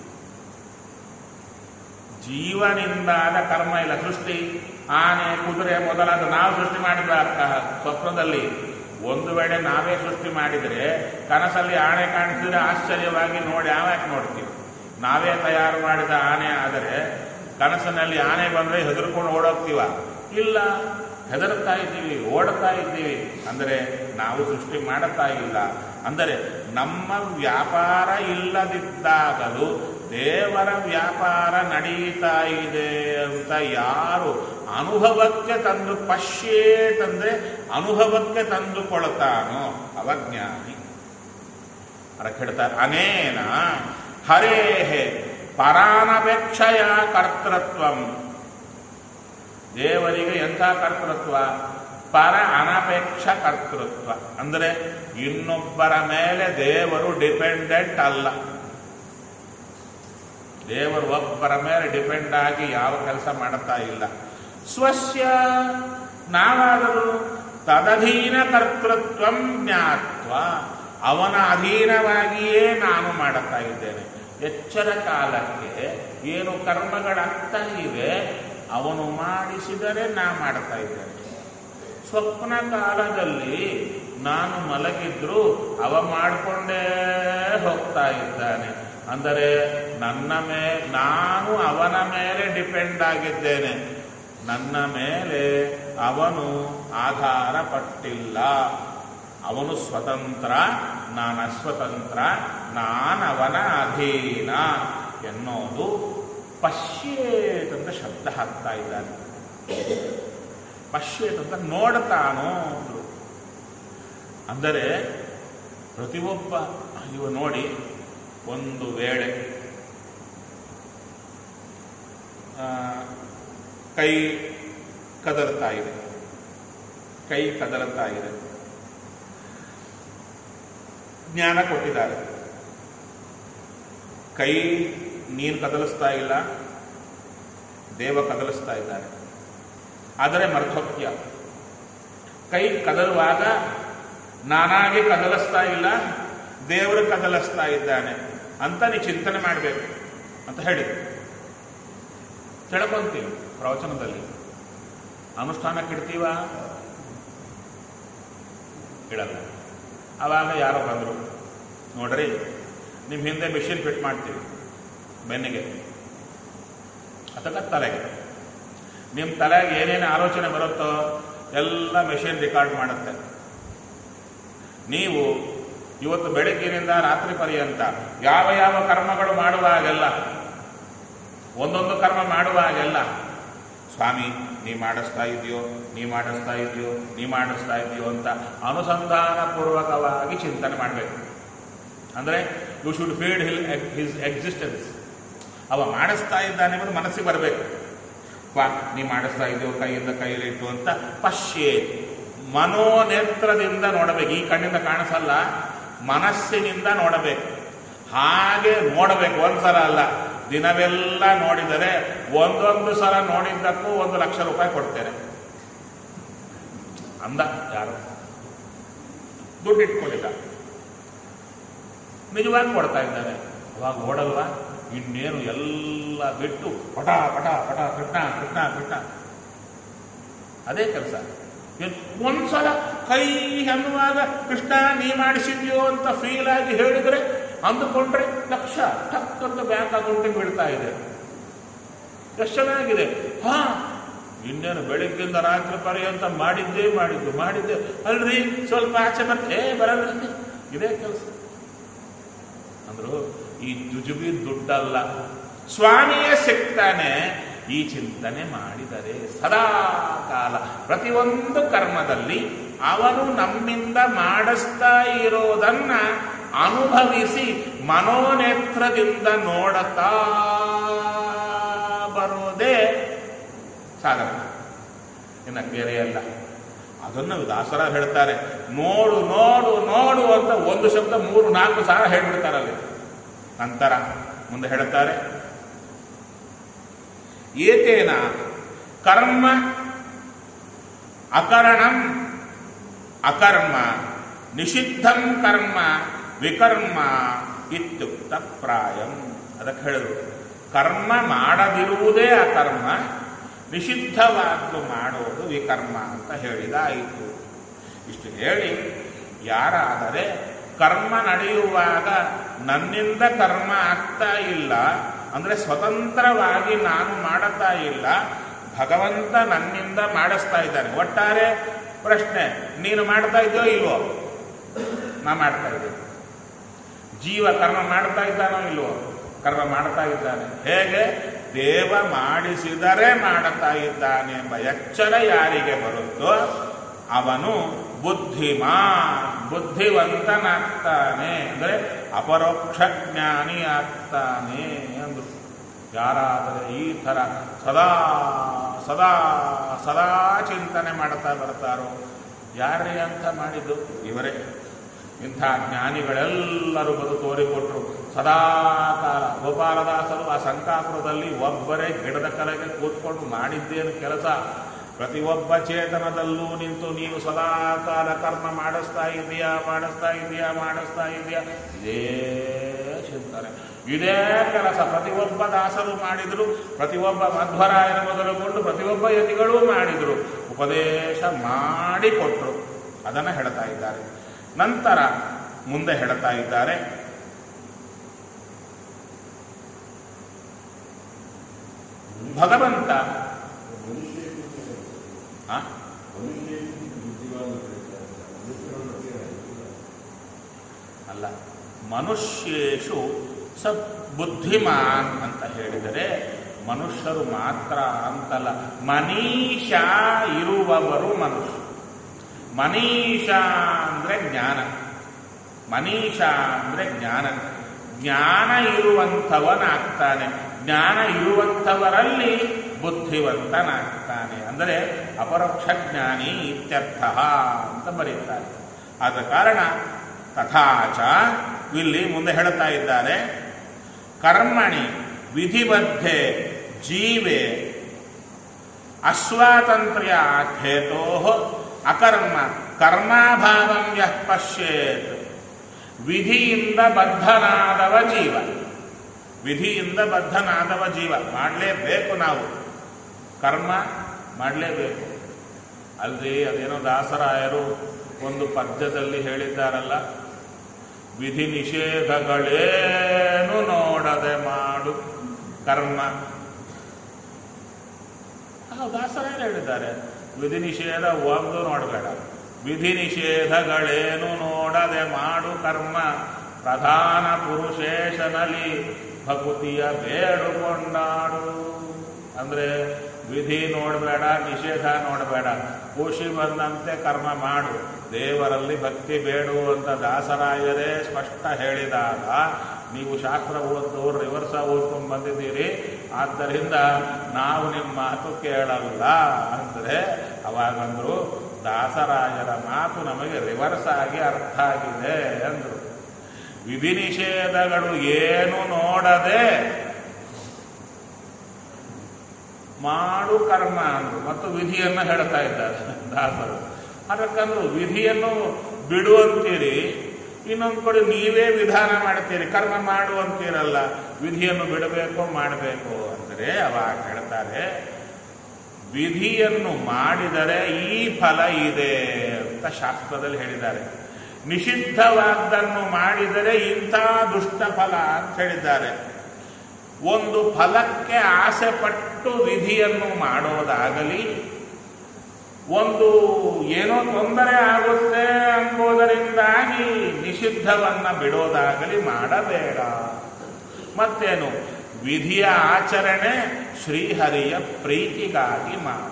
ಜೀವನಿಂದಾದ ಕರ್ಮ ಇಲ್ಲ. ಸೃಷ್ಟಿ ಆನೆ, ಕುದುರೆ ಮೊದಲಾದ ನಾವು ಸೃಷ್ಟಿ ಮಾಡಿದ ಸ್ವಪ್ನದಲ್ಲಿ. ಒಂದು ವೇಳೆ ನಾವೇ ಸೃಷ್ಟಿ ಮಾಡಿದರೆ ಕನಸಲ್ಲಿ ಆನೆ ಕಾಣಿಸಿದ್ರೆ ಆಶ್ಚರ್ಯವಾಗಿ ನೋಡಿ ಯಾವ್ಯಾಕೆ ನೋಡ್ತೀವಿ? ನಾವೇ ತಯಾರು ಮಾಡಿದ ಆನೆ ಆದರೆ ಕನಸಿನಲ್ಲಿ ಆನೆ ಬಂದರೆ ಹೆದರ್ಕೊಂಡು ಓಡೋಗ್ತೀವ? ಇಲ್ಲ, ಹೆದರ್ತಾ ಇದ್ದೀವಿ, ಓಡ್ತಾ ಇದ್ದೀವಿ. ಅಂದರೆ ನಾವು ಸೃಷ್ಟಿ ಮಾಡುತ್ತಾ ಇಲ್ಲ. ಅಂದರೆ ನಮ್ಮ ವ್ಯಾಪಾರ ಇಲ್ಲದಿದ್ದಾಗಲೂ ದೇವರ ವ್ಯಾಪಾರ ನಡೀತಾ ಇದೆ ಅಂತ ಯಾರು ಅನುಭವಕ್ಕೆ ತಂದು, ಪಶ್ಯೇತಂದ್ರೆ ಅನುಭವಕ್ಕೆ ತಂದುಕೊಳ್ತಾನೋ ಅವಜ್ಞಾನಿ. ಅದಕ್ಕೆ ಹೇಳ್ತಾರೆ, ಅನೇನ ಹರೇಹೇ ಪರಾನಪೇಕ್ಷೆಯ ಕರ್ತೃತ್ವಂ. ದೇವರಿಗೆ ಎಂಥ ಕರ್ತೃತ್ವ? ಪರ ಅನಪೇಕ್ಷ ಕರ್ತೃತ್ವ. ಅಂದರೆ ಇನ್ನೊಬ್ಬರ ಮೇಲೆ ದೇವರು ಡಿಪೆಂಡೆಂಟ್ ಅಲ್ಲ. ದೇವರು ಒಬ್ಬರ ಮೇಲೆ ಡಿಪೆಂಡ್ ಆಗಿ ಯಾವ ಕೆಲಸ ಮಾಡುತ್ತಾ ಇಲ್ಲ. ಸ್ವಸ್ಯ, ನಾವಾದರೂ ತದಧೀನ ಕರ್ತೃತ್ವಂ ಜ್ಞಾತ್ವ, ಅವನ ಅಧೀನವಾಗಿಯೇ ನಾನು ಮಾಡುತ್ತಾ ಇದ್ದೇನೆ. ಎಚ್ಚರ ಕಾಲಕ್ಕೆ ಏನು ಕರ್ಮಗಳಾಗ್ತಾ ಇವೆ ಅವನು ಮಾಡಿಸಿದರೆ ನಾ ಮಾಡ್ತಾ ಇದ್ದೇನೆ. ಸ್ವಪ್ನ ಕಾಲದಲ್ಲಿ ನಾನು ಮಲಗಿದ್ರು ಅವ ಮಾಡಿಕೊಂಡೇ ಹೋಗ್ತಾ ಇದ್ದಾನೆ. ಅಂದರೆ ನನ್ನ ಮೇ ನಾನು ಅವನ ಮೇಲೆ ಡಿಪೆಂಡ್ ಆಗಿದ್ದೇನೆ, ನನ್ನ ಮೇಲೆ ಅವನು ಆಧಾರ ಪಟ್ಟಿಲ್ಲ. ಅವನು ಸ್ವತಂತ್ರ, ನಾನು ಅಸ್ವತಂತ್ರ, ನಾನವನ ಅಧೀನ ಎನ್ನುವುದು ಪಶ್ಯೇತ್ ಅಂತ ಶಬ್ದ ಹಾಕ್ತಾ ಇದ್ದಾನೆ. ಪಶ್ಯೇತ್ ಅಂತ ನೋಡ್ತಾನೋ ಅಂದ್ರು. ಅಂದರೆ ಪ್ರತಿಯೊಬ್ಬ ಇವ ನೋಡಿ, ಒಂದು ವೇಳೆ ಕೈ ಕದಲ್ತಾ ಇದೆ, ಕೈ ಕದಲ್ತಾ ಇದೆ, ಜ್ಞಾನ ಕೊಟ್ಟಿದ್ದಾರೆ. ಕೈ ನೀನು ಕದಲಿಸ್ತಾ ಇಲ್ಲ, ದೇವ ಕದಲಿಸ್ತಾ ಇದ್ದಾರೆ. ಆದರೆ ಮರ್ತೋಕ್ಯ, ಕೈ ಕದಲುವಾಗ ನಾನಾಗಿ ಕದಲಿಸ್ತಾ ಇಲ್ಲ, ದೇವರು ಕದಲಿಸ್ತಾ ಇದ್ದಾನೆ ಅಂತ ನೀ ಚಿಂತನೆ ಮಾಡಬೇಕು ಅಂತ ಹೇಳಿದ್ರು. ತಿಳ್ಕೊಂತೀವಿ ಪ್ರವಚನದಲ್ಲಿ. ಅನುಷ್ಠಾನಕ್ಕೆ ಇಡ್ತೀವ ಇಡಲ್ಲ. ಆವಾಗ ಯಾರೋ ಬಂದರು, ನೋಡ್ರಿ ನಿಮ್ಮ ಹಿಂದೆ ಮಿಷಿನ್ ಫಿಟ್ ಮಾಡ್ತೀವಿ ಬೆನ್ನಿಗೆ ಅಥವಾ ತಲೆಗೆ. ನಿಮ್ಮ ತಲೆಗೆ ಏನೇನು ಆಲೋಚನೆ ಬರುತ್ತೋ ಎಲ್ಲ ಮೆಷಿನ್ ರೆಕಾರ್ಡ್ ಮಾಡುತ್ತೆ. ನೀವು ಇವತ್ತು ಬೆಳಗ್ಗಿನಿಂದ ರಾತ್ರಿ ಪರ್ಯಂತ ಯಾವ ಯಾವ ಕರ್ಮಗಳು ಮಾಡುವಾಗೆಲ್ಲ, ಒಂದೊಂದು ಕರ್ಮ ಮಾಡುವಾಗೆಲ್ಲ ಸ್ವಾಮಿ ನೀ ಮಾಡಿಸ್ತಾ ಇದೆಯೋ ನೀ ಮಾಡಿಸ್ತಾ ಇದೆಯೋ ನೀ ಮಾಡಿಸ್ತಾ ಇದೆಯೋ ಅಂತ ಅನುಸಂಧಾನ ಪೂರ್ವಕವಾಗಿ ಚಿಂತನೆ ಮಾಡಬೇಕು. ಅಂದರೆ you should feed hill his existence. ಅವ ಮಾಡಿಸ್ತಾ ಇದ್ದಾನೆ ಎಂಬುದು ಮನಸ್ಸಿಗೆ ಬರಬೇಕು. ವಾ ನೀ ಮಾಡಿಸ್ತಾ ಇದೆಯೋ ಕೈಯಿಂದ ಕೈಯಲ್ಲಿಟ್ಟು ಅಂತ ಪಶ್ಯೇ, ಮನೋನೇತ್ರದಿಂದ ನೋಡಬೇಕು. ಈ ಕಣ್ಣಿಂದ ಕಾಣಿಸಲ್ಲ, ಮನಸ್ಸಿನಿಂದ ನೋಡಬೇಕು. ಹಾಗೆ ನೋಡಬೇಕು, ಒಂದ್ಸಲ ಅಲ್ಲ, ದಿನವೆಲ್ಲ ನೋಡಿದರೆ ಒಂದೊಂದು ಸಲ ನೋಡಿದ್ದಕ್ಕೂ ಒಂದು ಲಕ್ಷ ರೂಪಾಯಿ ಕೊಡ್ತೇನೆ ಅಂದ. ಯಾರು ದುಡ್ಡು ಇಟ್ಕೊಂಡಿಲ್ಲ, ನಿಜವಾಗಿ ಕೊಡ್ತಾ ಇದ್ದಾರೆ. ಅವಾಗ ಓಡಲ್ವಾ, ಇನ್ನೇನು ಎಲ್ಲ ಬಿಟ್ಟು ಪಟ ಪಟ ಪಟ ಕೃಷ್ಣ ಕೃಷ್ಣ ಕೃಷ್ಣ ಅದೇ ಕೆಲಸ. ಒಂದ್ಸಲ ಕೈ ಅನ್ನುವಾಗ ಕೃಷ್ಣ ನೀ ಮಾಡಿಸಿದ್ಯೋ ಅಂತ ಫೀಲ್ ಆಗಿ ಹೇಳಿದರೆ ಅಂದುಕೊಂಡ್ರೆ ಲಕ್ಷ ಟಕ್ ಅಂತ ಬ್ಯಾಂಕ್ ಅಕೌಂಟಿಗೆ ಬೀಳ್ತಾ ಇದೆ. ಎಷ್ಟು ಚೆನ್ನಾಗಿದೆ. ಹಾ ಇನ್ನೇನು ಬೆಳಿಗ್ಗೆಯಿಂದ ರಾತ್ರಿ ಪರ್ಯಂತ ಮಾಡಿದ್ದೇ ಮಾಡಿದ್ದು ಮಾಡಿದ್ದೆ ಅಲ್ರಿ, ಸ್ವಲ್ಪ ಆಚೆ ಬರ್ತೆ ಏ ಬರಲ್ಲ, ಇದೇ ಕೆಲಸ ಅಂದ್ರು. ಈ ಜುಜುಬಿ ದುಡ್ಡಲ್ಲ, ಸ್ವಾಮಿಯೇ ಸಿಗ್ತಾನೆ. ಈ ಚಿಂತನೆ ಮಾಡಿದರೆ ಸದಾ ಕಾಲ ಪ್ರತಿಯೊಂದು ಕರ್ಮದಲ್ಲಿ ಅವನು ನಮ್ಮಿಂದ ಮಾಡಿಸ್ತಾ ಇರೋದನ್ನ ಅನುಭವಿಸಿ ಮನೋನೇತ್ರದಿಂದ ನೋಡುತ್ತಾ ಬರೋದೇ ಸಾಧನ, ಇನ್ನು ಬೇರೆ ಅಲ್ಲ. ಅದನ್ನು ದಾಸರ ಹೇಳ್ತಾರೆ, ನೋಡು ನೋಡು ನೋಡು ಅಂತ ಒಂದು ಶಬ್ದ ಮೂರು ನಾಲ್ಕು ಸಾರ ಹೇಳ್ಬಿಡ್ತಾರಲ್ಲಿ. ನಂತರ ಮುಂದೆ ಹೇಳ್ತಾರೆ, ಏತೇನ ಕರ್ಮ ಅಕರಣಂ ಅಕರ್ಮ ನಿಷಿದ್ಧಂ ಕರ್ಮ ವಿಕರ್ಮ ಇತ್ಯುಕ್ತ ಪ್ರಾಯಂ. ಅದಕ್ಕೆ ಹೇಳಿದ್ರು, ಕರ್ಮ ಮಾಡದಿರುವುದೇ ಅಕರ್ಮ, ನಿಷಿದ್ಧವಾದ್ದು ಮಾಡೋದು ವಿಕರ್ಮ ಅಂತ ಹೇಳಿದಾಯಿತು. ಇಷ್ಟು ಹೇಳಿ, ಯಾರಾದರೆ ಕರ್ಮ ನಡೆಯುವಾಗ ನನ್ನಿಂದ ಕರ್ಮ ಆಗ್ತಾ ಇಲ್ಲ ಅಂದರೆ ಸ್ವತಂತ್ರವಾಗಿ ನಾನು ಮಾಡುತ್ತಾ ಇಲ್ಲ, ಭಗವಂತ ನನ್ನಿಂದ ಮಾಡಿಸ್ತಾ ಇದ್ದಾನೆ. ಒಟ್ಟಾರೆ ಪ್ರಶ್ನೆ, ನೀನು ಮಾಡ್ತಾ ಇದೆಯೋ ಇಲ್ವೋ? ನಾ ಮಾಡ್ತಾ ಇದ್ದೀನಿ. ಜೀವ ಕರ್ಮ ಮಾಡ್ತಾ ಇದ್ದಾನೋ ಇಲ್ವೋ? ಕರ್ಮ ಮಾಡ್ತಾ ಇದ್ದಾನೆ. ಹೇಗೆ? ದೇವ ಮಾಡಿಸಿದರೆ ಮಾಡುತ್ತಾ ಇದ್ದಾನೆ ಎಂಬ ಎಚ್ಚರ ಯಾರಿಗೆ ಬರುತ್ತೋ ಅವನು ಬುದ್ಧಿಮಾ ಬುದ್ಧಿವಂತನಾಗ್ತಾನೆ, ಅಂದರೆ ಅಪರೋಕ್ಷ ಜ್ಞಾನಿ ಆಗ್ತಾನೆ ಅಂದ್ರು. ಯಾರಾದರೆ ಈ ಥರ ಸದಾ ಸದಾ ಸದಾ ಚಿಂತನೆ ಮಾಡ್ತಾ ಬರ್ತಾರೋ, ಯಾರೇ ಅಂತ ಮಾಡಿದ್ದು ಇವರೇ. ಇಂಥ ಜ್ಞಾನಿಗಳೆಲ್ಲರೂ ಬದು ತೋರಿಕೊಟ್ರು. ಸದಾಕಾಲ ಗೋಪಾಲದಾಸರು ಆ ಸಂಕಾಪುರದಲ್ಲಿ ಒಬ್ಬರೇ ಗಿಡದ ಕೆಳಗೆ ಕೂತ್ಕೊಂಡು ಮಾಡಿದ್ದೇನು ಕೆಲಸ. ಪ್ರತಿಯೊಬ್ಬ ಚೇತನದಲ್ಲೂ ನಿಂತು ನೀನು ಸದಾಕಾಲ ಕರ್ಮ ಮಾಡಿಸ್ತಾ ಇದೆಯಾ ಮಾಡಿಸ್ತಾ ಇದೆಯಾ ಮಾಡಿಸ್ತಾ ಇದೆಯಾ ಇದೇ ಚಿಂತನೆ, ಇದೇ ಕೆಲಸ ಪ್ರತಿಯೊಬ್ಬ ದಾಸರು ಮಾಡಿದ್ರು, ಪ್ರತಿಯೊಬ್ಬ ಮಧ್ವರಾಯನ ಮೊದಲುಗೊಂಡು ಪ್ರತಿಯೊಬ್ಬ ಯತಿಗಳೂ ಮಾಡಿದ್ರು, ಉಪದೇಶ ಮಾಡಿಕೊಟ್ರು. ಅದನ್ನು ಹೇಳ್ತಾ ಇದ್ದಾರೆ. ನಂತರ ಮುಂದೆ ಹೇಳ್ತಾ ಇದ್ದಾರೆ, ಭಗವಂತ ಅಲ್ಲ, ಮನುಷ್ಯೇಷು ಸ ಬುದ್ಧಿಮಾನ್ ಅಂತ ಹೇಳಿದರೆ ಮನುಷ್ಯರು ಮಾತ್ರ ಅಂತಲ್ಲ, ಮನೀಷಾ ಇರುವವರು ಮನುಷ್ಯರು. ಮನೀಷಾ ಅಂದರೆ ಜ್ಞಾನ, ಮನೀಷಾ ಅಂದರೆ ಜ್ಞಾನ. ಜ್ಞಾನ ಇರುವಂಥವನಾಗ್ತಾನೆ, ಜ್ಞಾನ ಇರುವಂಥವರಲ್ಲಿ ಬುದ್ಧಿವಂತನಾಗ್ತಾನೆ. ಅಂದರೆ ಅಪರೋಕ್ಷ ಜ್ಞಾನಿ ಇತ್ಯರ್ಥ ಅಂತ ಬರೀತಾರೆ. ಆದ ಕಾರಣ ತಥಾಚ ಇಲ್ಲಿ ಮುಂದೆ ಹೇಳ್ತಾ ಇದ್ದಾರೆ, ಕರ್ಮಣಿ ವಿಧಿಬದ್ಧೆ ಜೀವೆ ಅಸ್ವಾತಂತ್ರ್ಯ ಹೇತೋ ಅಕರ್ಮ ಕರ್ಮಾಭಾವಂ ಯಃ ಪಶ್ಯೇತ್. ವಿಧಿಯಿಂದ ಬದ್ಧನಾದವ ಜೀವ, ವಿಧಿಯಿಂದ ಬದ್ಧನಾದವ ಜೀವ ಮಾಡಲೇಬೇಕು. ನಾವು ಕರ್ಮ ಮಾಡಲೇಬೇಕು. ಅಲ್ಲದೆ ಅದೇನೋ ದಾಸರಾಯರು ಒಂದು ಪದ್ಯದಲ್ಲಿ ಹೇಳಿದ್ದಾರಲ್ಲ, ವಿಧಿ ನಿಷೇಧಗಳೇನು ನೋಡದೆ ಮಾಡು ಕರ್ಮ. ದಾಸರಾಯರು ಹೇಳಿದ್ದಾರೆ, ವಿಧಿ ನಿಷೇಧ ಒಂದು ನೋಡಬೇಡ, ವಿಧಿ ನಿಷೇಧಗಳೇನು ನೋಡದೆ ಮಾಡು ಕರ್ಮ. ಪ್ರಧಾನ ಪುರುಷೇಶನಲ್ಲಿ ಭಕುತಿಯ ಬೇಡುಕೊಂಡಾಡು. ಅಂದರೆ ವಿಧಿ ನೋಡಬೇಡ, ನಿಷೇಧ ನೋಡಬೇಡ, ಖುಷಿ ಬಂದಂತೆ ಕರ್ಮ ಮಾಡು, ದೇವರಲ್ಲಿ ಭಕ್ತಿ ಬೇಡು ಅಂತ ದಾಸರಾಯರೇ ಸ್ಪಷ್ಟ ಹೇಳಿದಾಗ ನೀವು ಶಾಸ್ತ್ರ ಓದೋರು ರಿವರ್ಸ ಓದ್ಕೊಂಡು ಬಂದಿದ್ದೀರಿ, ಆದ್ದರಿಂದ ನಾವು ನಿಮ್ಮ ಮಾತು ಕೇಳಲ್ಲ ಅಂದರೆ ಅವಾಗಂದ್ರು ದಾಸರಾಯರ ಮಾತು ನಮಗೆ ರಿವರ್ಸ್ ಆಗಿ ಅರ್ಥ ಆಗಿದೆ ಅಂದರು. ವಿಧಿ ನಿಷೇಧಗಳು ಏನು ನೋಡದೆ ಮಾಡು ಕರ್ಮ ಅಂದರು. ಮತ್ತು ವಿಧಿಯನ್ನು ಹೇಳ್ತಾ ಇದ್ದಾರೆ ದಾಸರು. ಅದಕ್ಕಂದ್ರು ವಿಧಿಯನ್ನು ಬಿಡುವಂತೀರಿ, ಇನ್ನೊಂದು ಕಡೆ ನೀವೇ ವಿಧಾನ ಮಾಡ್ತೀರಿ, ಕರ್ಮ ಮಾಡುವಂತೀರಲ್ಲ, ವಿಧಿಯನ್ನು ಬಿಡಬೇಕು ಮಾಡಬೇಕು ಅಂದರೆ ಅವಾಗ ಹೇಳ್ತಾರೆ, ವಿಧಿಯನ್ನು ಮಾಡಿದರೆ ಈ ಫಲ ಇದೆ ಅಂತ ಶಾಸ್ತ್ರದಲ್ಲಿ ಹೇಳಿದ್ದಾರೆ. ನಿಷಿದ್ಧವಾದ್ದನ್ನು ಮಾಡಿದರೆ ಇಂಥ ದುಷ್ಟ ಫಲ ಅಂತ ಹೇಳಿದ್ದಾರೆ. ಒಂದು ಫಲಕ್ಕೆ ಆಸೆ ಪಟ್ಟು ವಿಧಿಯನ್ನು ಮಾಡೋದಾಗಲಿ, ಒಂದು ಏನೋ ತೊಂದರೆ ಆಗುತ್ತೆ ಎಂಬುದರಿಂದಾಗಿ ನಿಷಿದ್ಧವನ್ನ ಬಿಡೋದಾಗಲಿ ಮಾಡಬೇಡ. ಮತ್ತೇನು, ವಿಧಿಯ ಆಚರಣೆ ಶ್ರೀಹರಿಯ ಪ್ರೀತಿಗಾಗಿ ಮಾಡು.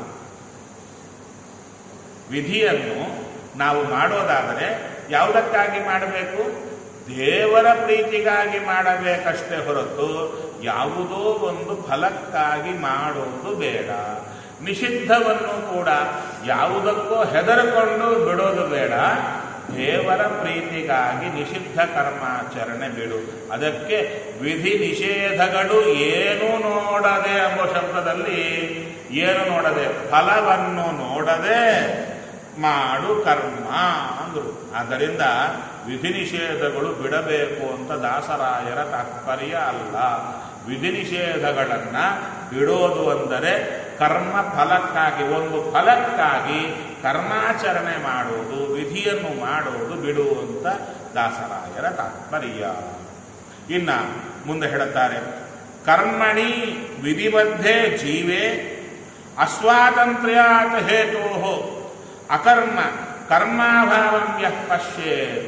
ವಿಧಿಯನ್ನು ನಾವು ಮಾಡೋದಾದರೆ ಯಾವುದಕ್ಕಾಗಿ ಮಾಡಬೇಕು? ದೇವರ ಪ್ರೀತಿಗಾಗಿ ಮಾಡಬೇಕಷ್ಟೇ ಹೊರತು ಯಾವುದೋ ಒಂದು ಫಲಕ್ಕಾಗಿ ಮಾಡೋದು ಬೇಡ. ನಿಷಿದ್ಧವನ್ನು ಕೂಡ ಯಾವುದಕ್ಕೋ ಹೆದರಿಕೊಂಡು ಬಿಡೋದು ಬೇಡ. ದೇವರ ಪ್ರೀತಿಗಾಗಿ ನಿಷಿದ್ಧ ಕರ್ಮಾಚರಣೆ ಬಿಡು. ಅದಕ್ಕೆ ವಿಧಿ ನಿಷೇಧಗಳು ಏನು ನೋಡದೆ ಎಂಬ ಶಬ್ದದಲ್ಲಿ ಏನು ನೋಡದೆ, ಫಲವನ್ನು ನೋಡದೆ ಮಾಡು ಕರ್ಮ ಅಂದರು. ಆದ್ದರಿಂದ ವಿಧಿ ನಿಷೇಧಗಳು ಬಿಡಬೇಕು ಅಂತ ದಾಸರಾಯರ ತಾತ್ಪರ್ಯ ಅಲ್ಲ. ವಿಧಿ ನಿಷೇಧಗಳನ್ನು ಬಿಡೋದು ಅಂದರೆ ಕರ್ಮ ಫಲಕ್ಕಾಗಿ, ಒಂದು ಫಲಕ್ಕಾಗಿ ಕರ್ಮಾಚರಣೆ ಮಾಡುವುದು, ವಿಧಿಯನ್ನು ಮಾಡುವುದು ಬಿಡುವಂತ ದಾಸರಾಯರ ತಾತ್ಪರ್ಯ. ಇನ್ನ ಮುಂದೆ ಹೇಳುತ್ತಾರೆ, ಕರ್ಮಣಿ ವಿಧಿಬದ್ಧೆ ಜೀವೇ ಅಸ್ವಾತಂತ್ರ್ಯಾತ್ ಹೇತೋ ಅಕರ್ಮ ಕರ್ಮಾಭಾವಂ ಯಃ ಪಶ್ಯೇತ್.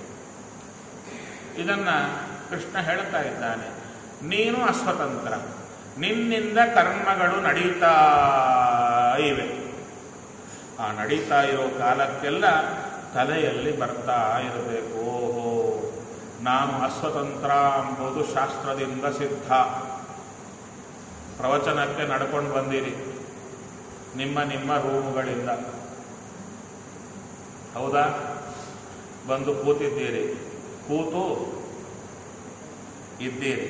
ಇದನ್ನ ಕೃಷ್ಣ ಹೇಳ್ತಾ ಇದ್ದಾನೆ, ನೀನು ಅಸ್ವತಂತ್ರ, ನಿನ್ನಿಂದ ಕರ್ಮಗಳು ನಡೀತಾ ಇವೆ. ಆ ನಡೀತಾ ಇರೋ ಕಾಲಕ್ಕೆಲ್ಲ ತಲೆಯಲ್ಲಿ ಬರ್ತಾ ಇರಬೇಕು, ಓಹೋ ನಾನು ಅಸ್ವತಂತ್ರ ಎಂಬುದು ಶಾಸ್ತ್ರದಿಂದ ಸಿದ್ಧ. ಪ್ರವಚನಕ್ಕೆ ನಡ್ಕೊಂಡು ಬಂದಿರಿ ನಿಮ್ಮ ನಿಮ್ಮ ರೂಮುಗಳಿಂದ, ಹೌದಾ? ಬಂದು ಕೂತಿದ್ದೀರಿ, ಕೂತು ಇದ್ದೀರಿ,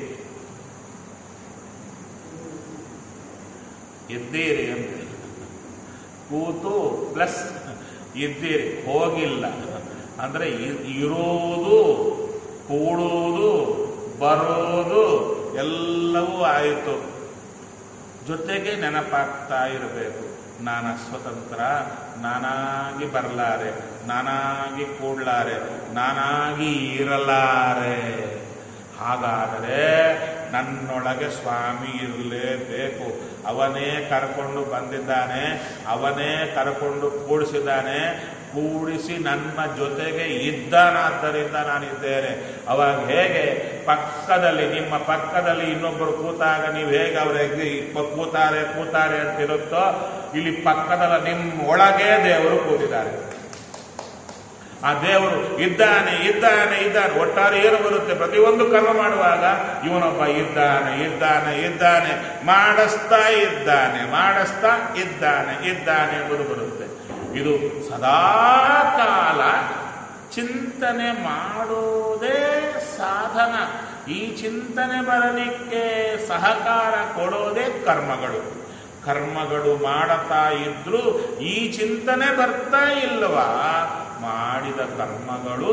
ಇದ್ದೀರಿ ಅಂತ ಕೂತು ಪ್ಲಸ್ ಇದ್ದೀರಿ, ಹೋಗಿಲ್ಲ ಅಂದರೆ ಇರೋದು, ಕೂಡುವುದು, ಬರೋದು ಎಲ್ಲವೂ ಆಯಿತು. ಜೊತೆಗೆ ನೆನಪಾಗ್ತಾ ಇರಬೇಕು, ನಾನು ಸ್ವತಂತ್ರ, ನಾನಾಗಿ ಬರಲಾರೆ, ನಾನಾಗಿ ಕೂಡ್ಲಾರೆ, ನಾನಾಗಿ ಇರಲಾರೆ. ಹಾಗಾದರೆ ನನ್ನೊಳಗೆ ಸ್ವಾಮಿ ಇರಲೇಬೇಕು. ಅವನೇ ಕರ್ಕೊಂಡು ಬಂದಿದ್ದಾನೆ, ಅವನೇ ಕರ್ಕೊಂಡು ಕೂಡಿಸಿದ್ದಾನೆ. ಕೂಡಿಸಿ ನನ್ನ ಜೊತೆಗೆ ಇದ್ದಾನಾದ್ದರಿಂದ ನಾನಿದ್ದೇನೆ. ಅವಾಗ ಹೇಗೆ ಪಕ್ಕದಲ್ಲಿ ನಿಮ್ಮ ಪಕ್ಕದಲ್ಲಿ ಇನ್ನೊಬ್ಬರು ಕೂತಾಗ ನೀವು ಹೇಗೆ ಅವರಿಗೆ ಕೂತಾರೆ ಕೂತಾರೆ ಅಂತಿರುತ್ತೋ, ಇಲ್ಲಿ ಪಕ್ಕದಲ್ಲ ನಿಮ್ಮ ಒಳಗೆ ದೇವರು ಕೂತಿದ್ದಾರೆ. ಆ ದೇವರು ಇದ್ದಾನೆ ಇದ್ದಾನೆ ಇದ್ದಾನೆ. ಒಟ್ಟಾರೆ ಏನು ಬರುತ್ತೆ? ಪ್ರತಿಯೊಂದು ಕರ್ಮ ಮಾಡುವಾಗ ಇವನೊಬ್ಬ ಇದ್ದಾನೆ ಇದ್ದಾನೆ ಇದ್ದಾನೆ ಮಾಡಿಸ್ತಾ ಇದ್ದಾನೆ ಮಾಡಿಸ್ತಾ ಇದ್ದಾನೆ ಇದ್ದಾನೆ ಎಂಬುದು ಬರುತ್ತೆ. ಇದು ಸದಾಕಾಲ ಚಿಂತನೆ ಮಾಡೋದೇ ಸಾಧನ. ಈ ಚಿಂತನೆ ಬರಲಿಕ್ಕೆ ಸಹಕಾರ ಕೊಡೋದೇ ಕರ್ಮಗಳು. ಕರ್ಮಗಳು ಮಾಡುತ್ತಾ ಇದ್ರು ಈ ಚಿಂತನೆ ಬರ್ತಾ ಇಲ್ಲವಾ? ಮಾಡಿದ ಕರ್ಮಗಳು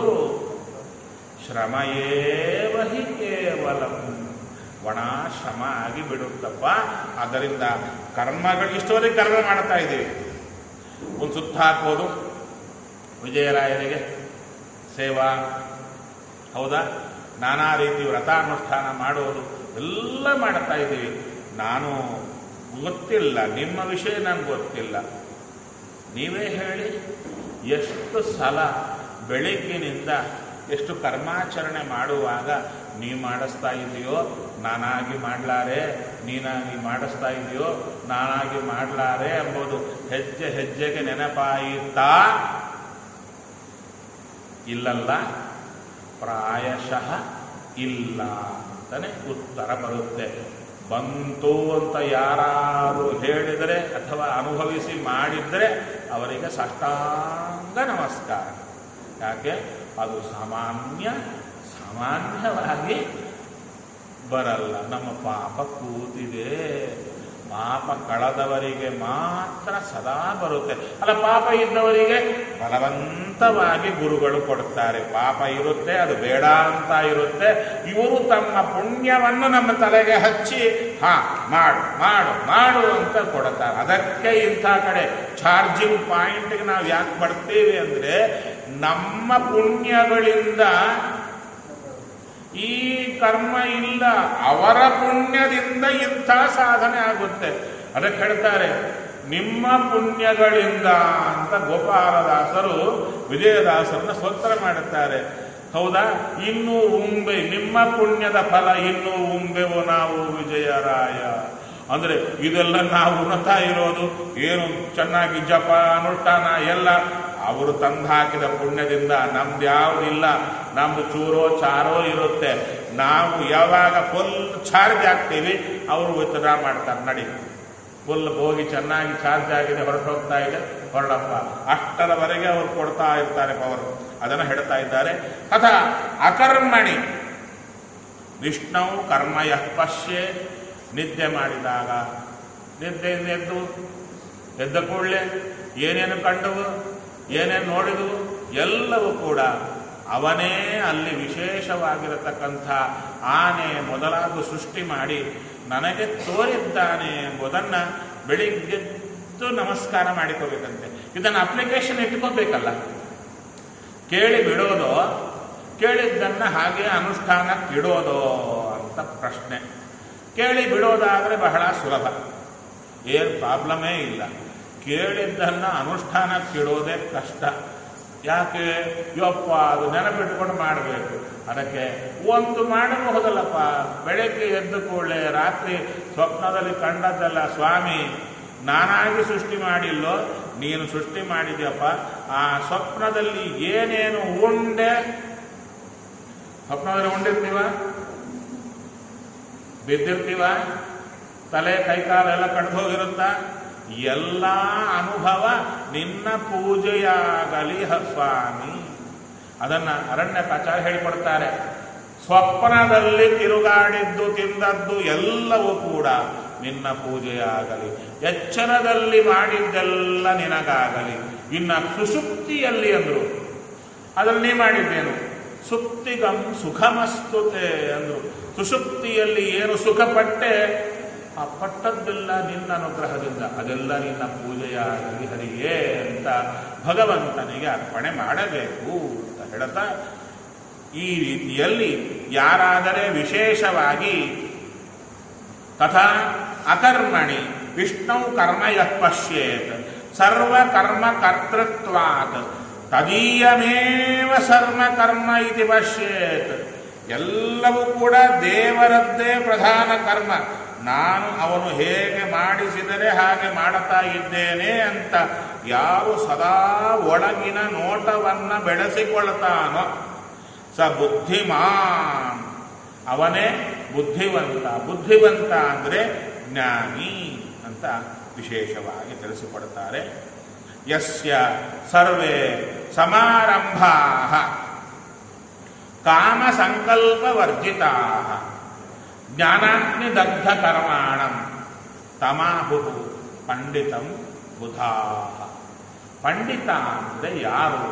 ಶ್ರಮಯೇವ ಹಿ ಕೇವಲ ಒಣ ಶ್ರಮ ಆಗಿ ಬಿಡುತ್ತಪ್ಪ. ಆದ್ದರಿಂದ ಕರ್ಮಗಳು ಇಷ್ಟವರೆಗೆ ಕರ್ಮ ಮಾಡ್ತಾ ಇದ್ದೀವಿ. ಒಂದು ಸುತ್ತ ಹಾಕೋದು, ವಿಜಯರಾಯರಿಗೆ ಸೇವಾ, ಹೌದಾ, ನಾನಾ ರೀತಿ ವ್ರತಾನುಷ್ಠಾನ ಮಾಡೋದು ಎಲ್ಲ ಮಾಡ್ತಾ ಇದ್ದೀವಿ. ನಾನು ಗೊತ್ತಿಲ್ಲ, ನಿಮ್ಮ ವಿಷಯ ನನಗೆ ಗೊತ್ತಿಲ್ಲ, ನೀವೇ ಹೇಳಿ. ಎಷ್ಟು ಸಲ ಬೆಳಗ್ಗಿನಿಂದ ಎಷ್ಟು ಕರ್ಮಾಚರಣೆ ಮಾಡುವಾಗ ನೀವು ಮಾಡಿಸ್ತಾ ಇದೆಯೋ ನಾನಾಗಿ ಮಾಡಲಾರೆ, ನೀನಾಗಿ ಮಾಡಿಸ್ತಾ ಇದೆಯೋ ನಾನಾಗಿ ಮಾಡಲಾರೆ ಎಂಬುದು ಹೆಜ್ಜೆ ಹೆಜ್ಜೆಗೆ ನೆನಪಾಯಿತಾ? ಇಲ್ಲಲ್ಲ, ಪ್ರಾಯಶಃ ಇಲ್ಲ ಅಂತಲೇ ಉತ್ತರ ಬರುತ್ತೆ. ಬಂತು ಅಂತ ಯಾರಾದರೂ ಹೇಳಿದರೆ ಅಥವಾ ಅನುಭವಿಸಿ ಮಾಡಿದರೆ ಅವರಿಗೆ ಸಾಷ್ಟಾಂಗ ನಮಸ್ಕಾರ. ಯಾಕೆ? ಅದು ಸಾಮಾನ್ಯ ಸಾಮಾನ್ಯವಾಗಿ ಬರಲ್ಲ. ನಮ್ಮ ಪಾಪ ಕೂತಿದೆ. ಪಾಪ ಕಳೆದವರಿಗೆ ಮಾತ್ರ ಸದಾ ಬರುತ್ತೆ. ಅಲ್ಲ, ಪಾಪ ಇದ್ದವರಿಗೆ ಬಲವಂತವಾಗಿ ಗುರುಗಳು ಕೊಡ್ತಾರೆ. ಪಾಪ ಇರುತ್ತೆ, ಅದು ಬೇಡ ಅಂತ ಇರುತ್ತೆ. ಇವರು ತಮ್ಮ ಪುಣ್ಯವನ್ನು ನಮ್ಮ ತಲೆಗೆ ಹಚ್ಚಿ ಹಾ ಮಾಡು ಮಾಡು ಮಾಡು ಅಂತ ಕೊಡ್ತಾರೆ. ಅದಕ್ಕೆ ಇಂಥ ಕಡೆ ಚಾರ್ಜಿಂಗ್ ಪಾಯಿಂಟ್ಗೆ ನಾವು ಯಾಕೆ ಬರ್ತೀವಿ ಅಂದರೆ, ನಮ್ಮ ಪುಣ್ಯಗಳಿಂದ ಈ ಕರ್ಮ ಇಲ್ಲ, ಅವರ ಪುಣ್ಯದಿಂದ ಇಂಥ ಸಾಧನೆ ಆಗುತ್ತೆ. ಅದಕ್ಕೆ ಹೇಳ್ತಾರೆ ನಿಮ್ಮ ಪುಣ್ಯಗಳಿಂದ ಅಂತ ಗೋಪಾಲದಾಸರು ವಿಜಯದಾಸರನ್ನ ಸ್ತೋತ್ರ ಮಾಡುತ್ತಾರೆ. ಹೌದಾ? ಇನ್ನೂ ಉಂಬೆ ನಿಮ್ಮ ಪುಣ್ಯದ ಫಲ ಇನ್ನೂ ಉಂಬೆವು ನಾವು ವಿಜಯರಾಯ. ಅಂದರೆ ಇದೆಲ್ಲ ನಾವು ಉಣತಾ ಇರೋದು ಏನು ಚೆನ್ನಾಗಿ ಜಪ ಅನುಷ್ಠಾನ ಎಲ್ಲ ಅವರು ತಂದು ಹಾಕಿದ ಪುಣ್ಯದಿಂದ. ನಮ್ದು ಯಾವುದಿಲ್ಲ, ನಮ್ದು ಚೂರೋ ಚಾರೋ ಇರುತ್ತೆ. ನಾವು ಯಾವಾಗ ಫುಲ್ ಚಾರ್ಜ್ ಆಗ್ತೀವಿ ಅವರು ವಿತ್ಡ್ರಾ ಮಾಡ್ತಾರೆ. ನಡಿ, ಫುಲ್ ಹೋಗಿ ಚೆನ್ನಾಗಿ ಚಾರ್ಜ್ ಆಗಿದೆ, ಹೊರಟೋಗ್ತಾ ಇದೆ, ಹೊರಡಪ್ಪ, ಅಷ್ಟರವರೆಗೆ ಅವರು ಕೊಡ್ತಾ ಇರ್ತಾರೆ ಪವರ್. ಅದನ್ನು ಹೇಳ್ತಾ ಇದ್ದಾರೆ. ತಥಾ ಅಕರ್ಮಣಿ ವಿಷ್ಣು ಕರ್ಮ ಯಃ ಪಶ್ಯೆ. ನಿದ್ದೆ ಮಾಡಿದಾಗ ನಿದ್ದೆಯಿಂದ ಎದ್ದು ಎದ್ದ ಕೂಡಲೇ ಏನೇನು ಕಂಡವು ಏನೇನು ನೋಡಿದವು ಎಲ್ಲವೂ ಕೂಡ ಅವನೇ ಅಲ್ಲಿ ವಿಶೇಷವಾಗಿರತಕ್ಕಂಥ ಆನೆ ಮೊದಲಾದ ಸೃಷ್ಟಿ ಮಾಡಿ ನನಗೆ ತೋರಿದ್ದಾನೆ ಎಂಬುದನ್ನು ಬೆಳಿಗ್ಗೆದ್ದು ನಮಸ್ಕಾರ ಮಾಡಿಕೋಬೇಕಂತೆ. ಇದನ್ನು ಅಪ್ಲಿಕೇಶನ್ ಇಟ್ಕೋಬೇಕಲ್ಲ. ಕೇಳಿ ಬಿಡೋದೋ ಕೇಳಿದ್ದನ್ನು ಹಾಗೆ ಅನುಷ್ಠಾನಕ್ಕಿಡೋದೋ ಅಂತ ಪ್ರಶ್ನೆ. ಕೇಳಿ ಬಿಡೋದಾದರೆ ಬಹಳ ಸುಲಭ, ಏನು ಪ್ರಾಬ್ಲಮೇ ಇಲ್ಲ. ಕೇಳಿದ್ದನ್ನು ಅನುಷ್ಠಾನಕ್ಕಿಡೋದೇ ಕಷ್ಟ. ಯಾಕೆ? ಯಪ್ಪ, ಅದು ನೆನಪಿಟ್ಕೊಂಡು ಮಾಡಬೇಕು. ಅದಕ್ಕೆ ಒಂದು ಮಾಡಬಹುದಲ್ಲಪ್ಪ. ಬೆಳಗ್ಗೆ ಎದ್ದು ಕೂಡಲೇ ರಾತ್ರಿ ಸ್ವಪ್ನದಲ್ಲಿ ಕಂಡದ್ದಲ್ಲ, ಸ್ವಾಮಿ ನಾನಾಗಿ ಸೃಷ್ಟಿ ಮಾಡಿಲ್ಲೋ, ನೀನು ಸೃಷ್ಟಿ ಮಾಡಿದ್ಯಪ್ಪ. ಆ ಸ್ವಪ್ನದಲ್ಲಿ ಏನೇನು ಉಂಡೆ, ಸ್ವಪ್ನದಲ್ಲಿ ಉಂಡಿರ್ತೀವ, ಬಿದ್ದಿರ್ತೀವ, ತಲೆ ಕೈಕಾಲೆಲ್ಲ ಕಡ್ದು ಹೋಗಿರುತ್ತಾ, ಎಲ್ಲ ಅನುಭವ ನಿನ್ನ ಪೂಜೆಯಾಗಲಿ ಹ ಸ್ವಾಮಿ. ಅದನ್ನ ಅರಣ್ಯಕಾಚಾರ್ಯ ಹೇಳಿಕೊಡ್ತಾರೆ. ಸ್ವಪ್ನದಲ್ಲಿ ತಿರುಗಾಡಿದ್ದು ತಿಂದದ್ದು ಎಲ್ಲವೂ ಕೂಡ ನಿನ್ನ ಪೂಜೆಯಾಗಲಿ, ಎಚ್ಚರದಲ್ಲಿ ಮಾಡಿದ್ದೆಲ್ಲ ನಿನಗಾಗಲಿ. ಇನ್ನ ಸುಷುಪ್ತಿಯಲ್ಲಿ ಅಂದ್ರು, ಅದನ್ನು ನೀ ಮಾಡಿದ್ದೇನು? ಸುಪ್ತಿಗಂ ಸುಖಮಸ್ತುತೆ ಅಂದ್ರು. ಸುಷುಪ್ತಿಯಲ್ಲಿ ಏನು ಸುಖಪಟ್ಟೆ, ಆ ಪಟ್ಟದ್ದೆಲ್ಲ ನಿನ್ನ ಅನುಗ್ರಹದಿಂದ, ಅದೆಲ್ಲ ನಿನ್ನ ಪೂಜೆಯಾಗಲಿ ಹರಿಯೇ ಅಂತ ಭಗವಂತನಿಗೆ ಅರ್ಪಣೆ ಮಾಡಬೇಕು ಅಂತ ಹೇಳ್ತಾ, ಈ ರೀತಿಯಲ್ಲಿ ಯಾರಾದರೆ ವಿಶೇಷವಾಗಿ ತಥಾ ಅಕರ್ಮಣಿ ವಿಷ್ಣು ಕರ್ಮ ಯಃ ಪಶ್ಯೇತ್ ಸರ್ವ ಕರ್ಮ ಕರ್ತೃತ್ವಾತ್ ತದೀಯಮೇವ ಸರ್ವ ಕರ್ಮ ಇತಿ ಪಶ್ಯೇತ್. ಎಲ್ಲವೂ ಕೂಡ ದೇವರದ್ದೇ ಪ್ರಧಾನ ಕರ್ಮ. ನಾನು ಅವನು ಹೇಗೆ ಮಾಡಿಸಿದರೆ ಹಾಗೆ ಮಾಡುತ್ತಾ ಇದ್ದೇನೆ ಅಂತ ಯಾರು ಸದಾ ಒಳಗಿನ ನೋಟವನ್ನು ಬೆಳೆಸಿಕೊಳ್ತಾನೋ ಸ ಬುದ್ಧಿಮಾನ್, ಅವನೇ ಬುದ್ಧಿವಂತ. ಬುದ್ಧಿವಂತ ಅಂದರೆ ಜ್ಞಾನಿ ಅಂತ ವಿಶೇಷವಾಗಿ ತಿಳಿಸಿಕೊಡ್ತಾರೆ. ಯಸ್ಯ ಸರ್ವೇ ಸಮಾರಂಭಾಃ ಕಾಮ ಸಂಕಲ್ಪ ವರ್ಜಿತಾಃ ಜ್ಞಾನಾಗ್ನಿ ದಗ್ಧ ಕರ್ಮಾಣಂ ತಮಾಹುಃ ಪಂಡಿತಂ ಬುಧಾಃ. ಪಂಡಿತ ಅಂದರೆ ಯಾರು?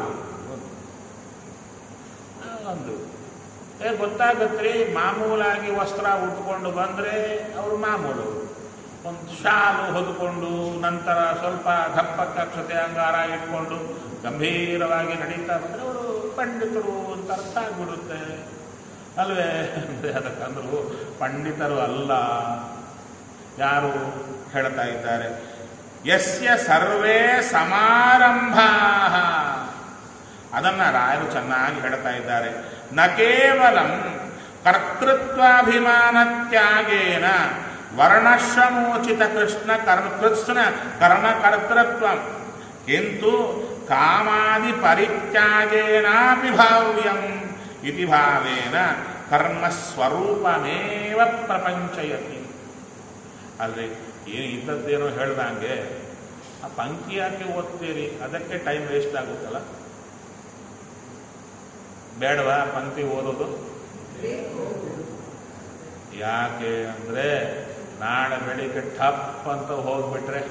ಒಂದು ಏ ಗೊತ್ತಾಗತ್ರಿ, ಮಾಮೂಲಾಗಿ ವಸ್ತ್ರ ಉಟ್ಕೊಂಡು ಬಂದರೆ ಅವರು ಮಾಮೂಲು, ಒಂದು ಶಾಲು ಹೊದ್ಕೊಂಡು ನಂತರ ಸ್ವಲ್ಪ ದಪ್ಪಕ್ಕೆ ಅಕ್ಷತೆ ಅಂಗಾರ ಇಟ್ಕೊಂಡು ಗಂಭೀರವಾಗಿ ನಡೀತಾ ಬಂದರೆ ಅವರು ಪಂಡಿತರು ಅಂತ ಅರ್ಥ ಆಗಿಬಿಡುತ್ತೆ ಅಲ್ವೇ? ಅಂದರೆ ಅದಕ್ಕಂದ್ರು ಪಂಡಿತರು ಅಲ್ಲ. ಯಾರು ಹೇಳ್ತಾ ಇದ್ದಾರೆ? ಯಸ್ಯ ಸರ್ವೇ ಸಮಾರಂಭಾಃ. ಅದನ್ನು ರಾಯರು ಚೆನ್ನಾಗಿ ಹೇಳ್ತಾ ಇದ್ದಾರೆ. ನ ಕೇವಲಂ ಕರ್ತೃತ್ವಾಭಿಮಾನತ್ಯಾಗೇನ ವರ್ಣಶ್ರಮೋಚಿತ ಕೃಷ್ಣ ಕರ್ಮ ಕೃಷ್ಣ ಕರ್ಮಕರ್ತೃತ್ವ ಕಿಂತು ಕಾಮಾದಿ ಪರಿತ್ಯಾಗೇನಾಪಿ ಭಾವ್ಯಂ ಇತಿ ಭಾವೇನ ಕರ್ಮಸ್ವರೂಪಮೇವ ಪ್ರಪಂಚಯತಿ. ಅಲ್ರಿ, ಏನು ಇಂಥದ್ದೇನೋ ಹೇಳ್ದಂಗೆ ಆ ಪಂಕ್ತಿ ಯಾಕೆ ಓದ್ತೀರಿ? ಅದಕ್ಕೆ ಟೈಮ್ ವೇಸ್ಟ್ ಆಗುತ್ತಲ್ಲ. ಬೇಡವಾ ಪಂಕ್ತಿ ಓದೋದು? ಯಾಕೆ ಅಂದರೆ ನಾಳೆ ಬೆಳಿಗ್ಗೆ ಠಪ್ ಅಂತ ಹೋಗ್ಬಿಟ್ರೆ,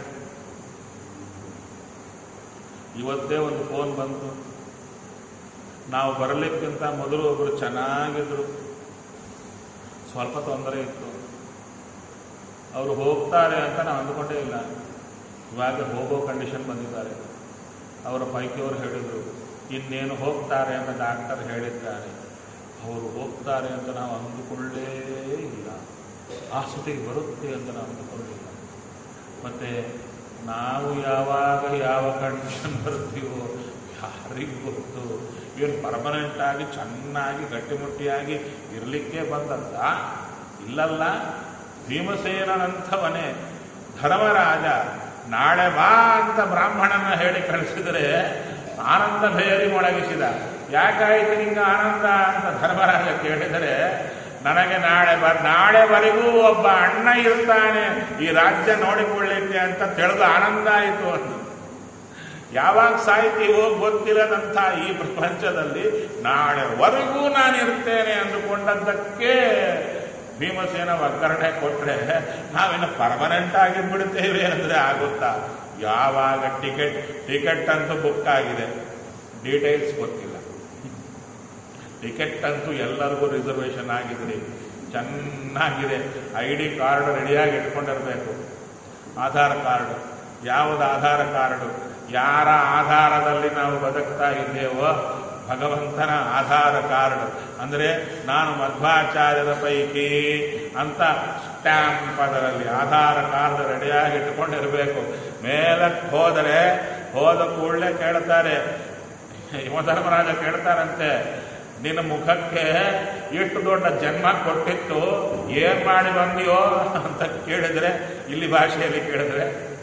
ಇವತ್ತೇ ಒಂದು ಫೋನ್ ಬಂತು, ನಾವು ಬರಲಿಕ್ಕಿಂತ ಮೊದಲು ಒಬ್ಬರು ಚೆನ್ನಾಗಿದ್ರು, ಸ್ವಲ್ಪ ತೊಂದರೆ ಇತ್ತು, ಅವರು ಹೋಗ್ತಾರೆ ಅಂತ ನಾವು ಅಂದುಕೊಂಡೇ ಇಲ್ಲ. ಇವಾಗ ಹೋಗೋ ಕಂಡೀಷನ್ ಬಂದಿದ್ದಾರೆ. ಅವರ ಪೈಕಿಯವರು ಹೇಳಿದರು, ಇನ್ನೇನು ಹೋಗ್ತಾರೆ ಅಂತ ಡಾಕ್ಟರ್ ಹೇಳಿದ್ದಾರೆ. ಅವರು ಹೋಗ್ತಾರೆ ಅಂತ ನಾವು ಅಂದುಕೊಳ್ಳೇ ಇಲ್ಲ. ಆ ಸ್ಥಿತಿಗೆ ಬರುತ್ತೆ ಅಂತ ನಾವು ಅಂದುಕೊಳ್ಳಿಲ್ಲ. ಮತ್ತು ನಾವು ಯಾವಾಗ ಯಾವ ಕಂಡೀಷನ್ ಬರ್ತೀವೋ ಯಾರಿಗೂ ಗೊತ್ತು. ಏನು ಪರ್ಮನೆಂಟಾಗಿ ಚೆನ್ನಾಗಿ ಗಟ್ಟಿಮುಟ್ಟಿಯಾಗಿ ಇರಲಿಕ್ಕೆ ಬಂದಂತ ಇಲ್ಲಲ್ಲ. ಭೀಮಸೇನಂಥವನೇ ಧರ್ಮರಾಜ ನಾಳೆ ಬಾ ಅಂತ ಬ್ರಾಹ್ಮಣನ ಹೇಳಿ ಕಳಿಸಿದರೆ ಆನಂದ ಭೇರಿ ಮೊಳಗಿಸಿದ. ಯಾಕಾಯಿತು ನಿಂಗೆ ಆನಂದ ಅಂತ ಧರ್ಮರಾಜ ಕೇಳಿದರೆ, ನನಗೆ ನಾಳೆ ಬ ನಾಳೆವರೆಗೂ ಒಬ್ಬ ಅಣ್ಣ ಇರ್ತಾನೆ ಈ ರಾಜ್ಯ ನೋಡಿಕೊಳ್ಳಿಕ್ಕೆ ಅಂತ ತಿಳಿದು ಆನಂದ ಆಯಿತು ಅಂತ. ಯಾವಾಗ ಸಾಯ್ತೀವೋ ಗೊತ್ತಿಲ್ಲದಂಥ ಈ ಪ್ರಪಂಚದಲ್ಲಿ ನಾಳೆವರೆಗೂ ನಾನು ಇರ್ತೇನೆ ಅಂದುಕೊಂಡದ್ದಕ್ಕೆ ಭೀಮಸೇನ ಒಗ್ಗರಣೆ ಕೊಟ್ಟರೆ ನಾವೇನು ಪರ್ಮನೆಂಟ್ ಆಗಿ ಬಿಡ್ತೇವೆ ಅಂದರೆ ಆಗುತ್ತಾ? ಯಾವಾಗ ಟಿಕೆಟ್ ಟಿಕೆಟ್ ಅಂತೂ ಬುಕ್ ಆಗಿದೆ, ಡೀಟೇಲ್ಸ್ ಗೊತ್ತಿಲ್ಲ. ಟಿಕೆಟ್ ಅಂತೂ ಎಲ್ಲರಿಗೂ ರಿಸರ್ವೇಷನ್ ಆಗಿದ್ರಿ, ಚೆನ್ನಾಗಿದೆ. ಐ ಡಿ ಕಾರ್ಡ್ ರೆಡಿಯಾಗಿ ಇಟ್ಕೊಂಡಿರಬೇಕು. ಆಧಾರ್ ಕಾರ್ಡು, ಯಾವುದು ಆಧಾರ ಕಾರ್ಡು? ಯಾರ ಆಧಾರದಲ್ಲಿ ನಾವು ಬದುಕ್ತಾ ಇದ್ದೇವೋ ಭಗವಂತನ ಆಧಾರ ಕಾರ್ಡ್. ಅಂದರೆ ನಾನು ಮಧ್ವಾಚಾರ್ಯರ ಪೈಕಿ ಅಂತ ಸ್ಟ್ಯಾಂಪ್ ಅದರಲ್ಲಿ ಆಧಾರ ಕಾರ್ಡ್ ರೆಡಿಯಾಗಿ ಇಟ್ಕೊಂಡಿರಬೇಕು. ಮೇಲಕ್ಕೆ ಹೋದರೆ ಹೋದ ಕೂಡಲೇ ಕೇಳ್ತಾರೆ, ಯಮಧರ್ಮರಾಜ ಕೇಳ್ತಾರಂತೆ, ನಿನ್ನ ಮುಖಕ್ಕೆ ಎಷ್ಟು ದೊಡ್ಡ ಜನ್ಮ ಕೊಟ್ಟಿತ್ತು, ಏನ್ ಮಾಡಿ ಬಂದಿಯೋ ಅಂತ ಕೇಳಿದ್ರೆ, ಇಲ್ಲಿ ಭಾಷೆಯಲ್ಲಿ ಕೇಳಿದ್ರೆ,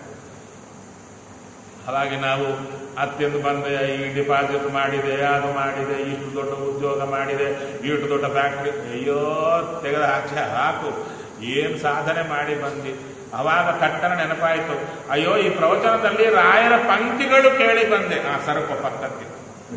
ಹಾಗಾಗಿ ನಾವು ಅತ್ಯಂತ ಬಂದೆ, ಈ ಡಿಪಾಸಿಟ್ ಮಾಡಿದೆ, ಅದು ಮಾಡಿದೆ, ಇಷ್ಟು ದೊಡ್ಡ ಉದ್ಯೋಗ ಮಾಡಿದೆ, ಇಷ್ಟು ದೊಡ್ಡ ಫ್ಯಾಕ್ಟ್ರಿ, ಅಯ್ಯೋ ತೆಗೆದ ಆಚೆ ಹಾಕು, ಏನು ಸಾಧನೆ ಮಾಡಿ ಬಂದಿ. ಅವಾಗ ಕಟ್ಟನ ನೆನಪಾಯಿತು, ಅಯ್ಯೋ ಈ ಪ್ರವಚನದಲ್ಲಿ ರಾಯರ ಪಂಕ್ತಿಗಳು ಕೇಳಿ ಬಂದೆ. ಆ ಸರ್ಪ ಪಕ್ಕಕ್ಕೆ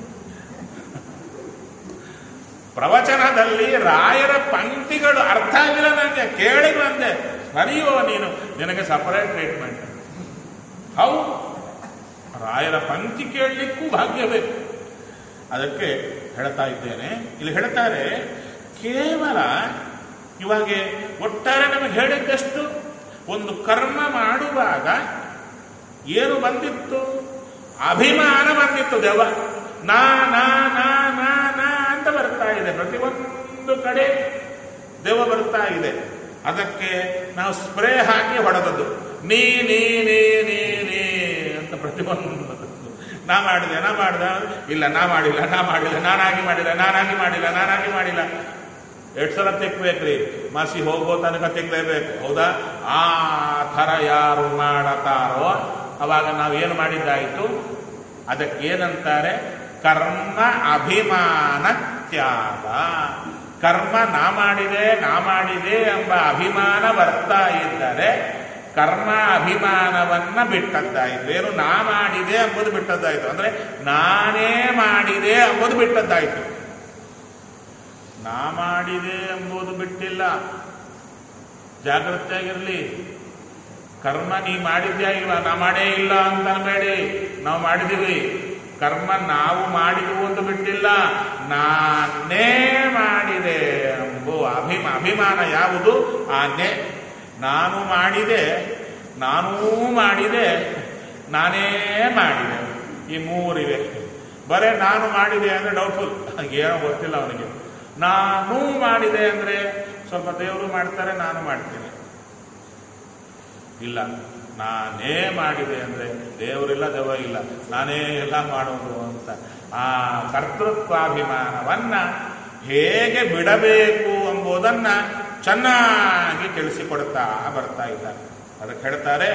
ಪ್ರವಚನದಲ್ಲಿ ರಾಯರ ಪಂಕ್ತಿಗಳು ಅರ್ಥ ಆಗಿಲ್ಲ ನನಗೆ, ಕೇಳಿ ಬಂದೆ. ಸರಿಯೋ ನೀನು, ನಿನಗೆ ಸಪರೇಟ್ ಟ್ರೀಟ್ಮೆಂಟ್. ಹೌದು, ರಾಯರ ಪಂಕ್ತಿ ಕೇಳಲಿಕ್ಕೂ ಭಾಗ್ಯ ಬೇಕು. ಅದಕ್ಕೆ ಹೇಳ್ತಾ ಇದ್ದೇನೆ. ಇಲ್ಲಿ ಹೇಳ್ತಾರೆ, ಕೇವಲ ಇವಾಗ ಒಟ್ಟಾರೆ ನಮಗೆ ಹೇಳಿದ್ದಷ್ಟು, ಒಂದು ಕರ್ಮ ಮಾಡುವಾಗ ಏನು ಬಂದಿತ್ತು? ಅಭಿಮಾನ ಬಂದಿತ್ತು. ದೆವ್ವ ನಾ ನಾ ನಾ ನಾ ನಾ ಅಂತ ಬರ್ತಾ ಇದೆ. ಪ್ರತಿಯೊಂದು ಕಡೆ ದೆವ್ವ ಬರ್ತಾ ಇದೆ. ಅದಕ್ಕೆ ನಾವು ಸ್ಪ್ರೇ ಹಾಕಿ ಹೊಡೆದದ್ದು, ನೀ ನೀ ನೀ ನೀ ನೀ ಅಂತ ಪ್ರತಿಯೊಂದು ನಾ ಮಾಡಿದೆ ನಾ ಮಾಡಿದೆ ಇಲ್ಲ ನಾ ಮಾಡಿಲ್ಲ ನಾ ಮಾಡಿಲ್ಲ ನಾನಾಗಿ ಮಾಡಿಲ್ಲ ನಾನಾಗಿ ಮಾಡಿಲ್ಲ ನಾನಾಗಿ ಮಾಡಿಲ್ಲ ಎಷ್ಟು ಸಲ ತೆಕ್ಬೇಕ್ರಿ ಮಸಿ ಹೋಗೋ ತನಕ ತೆಗ್ಲೇಬೇಕು ಹೌದಾ ಆ ಥರ ಯಾರು ಮಾಡತಾರೋ ಅವಾಗ ನಾವೇನು ಮಾಡಿದ್ದಾಯಿತು ಅದಕ್ಕೇನಂತಾರೆ ಕರ್ಮ ಅಭಿಮಾನ ತ್ಯಾಗ ಕರ್ಮ ನಾ ಮಾಡಿದೆ ನಾ ಮಾಡಿದೆ ಎಂಬ ಅಭಿಮಾನ ಬರ್ತಾ ಇದ್ದರೆ ಕರ್ಮ ಅಭಿಮಾನವನ್ನ ಬಿಟ್ಟದ್ದಾಯಿತು ಏನು ನಾ ಮಾಡಿದೆ ಎಂಬುದು ಬಿಟ್ಟದ್ದಾಯಿತು ಅಂದ್ರೆ ನಾನೇ ಮಾಡಿದೆ ಎಂಬುದು ಬಿಟ್ಟದ್ದಾಯಿತು ನಾ ಮಾಡಿದೆ ಎಂಬುದು ಬಿಟ್ಟಿಲ್ಲ ಜಾಗ್ರತೆಯಾಗಿರ್ಲಿ ಕರ್ಮ ನೀ ಮಾಡಿದ್ಯಾ ಇಲ್ವಾ ನಾ ಮಾಡೇ ಇಲ್ಲ ಅಂತ ಅನ್ಬೇಡಿ ನಾವು ಮಾಡಿದೀವಿ ಕರ್ಮ ನಾವು ಮಾಡಿದವು ಅಂತ ಬಿಟ್ಟಿಲ್ಲ ನಾನೇ ಮಾಡಿದೆ ಎಂಬು ಅಭಿಮ ಅಭಿಮಾನ ಯಾವುದು ಆನೆ ನಾನು ಮಾಡಿದೆ ನಾನೂ ಮಾಡಿದೆ ನಾನೇ ಮಾಡಿದೆ ಈ ಮೂರಿವೆ ಬರೇ ನಾನು ಮಾಡಿದೆ ಅಂದ್ರೆ ಡೌಟ್ಫುಲ್ ಏನೋ ಗೊತ್ತಿಲ್ಲ ಅವನಿಗೆ ನಾನು ಮಾಡಿದೆ ಅಂದ್ರೆ ಸ್ವಲ್ಪ ದೇವರು ಮಾಡ್ತಾರೆ ನಾನು ಮಾಡ್ತೀನಿ ಇಲ್ಲ ನಾನೇ ಮಾಡಿದೆ ಅಂದ್ರೆ ದೇವರಿಲ್ಲ ದೆವ್ವ ಇಲ್ಲ ನಾನೇ ಎಲ್ಲ ಮಾಡೋದು ಅಂತ ಆ ಕರ್ತೃತ್ವಾಭಿಮಾನವನ್ನ ಹೇಗೆ ಬಿಡಬೇಕು ಎಂಬುದನ್ನ ಚೆನ್ನಾಗಿ ತಿಳಿಸಿಕೊಡ್ತಾ ಬರ್ತಾ ಇದ್ದಾರೆ ಅದಕ್ಕೆ ಹೇಳ್ತಾರೆ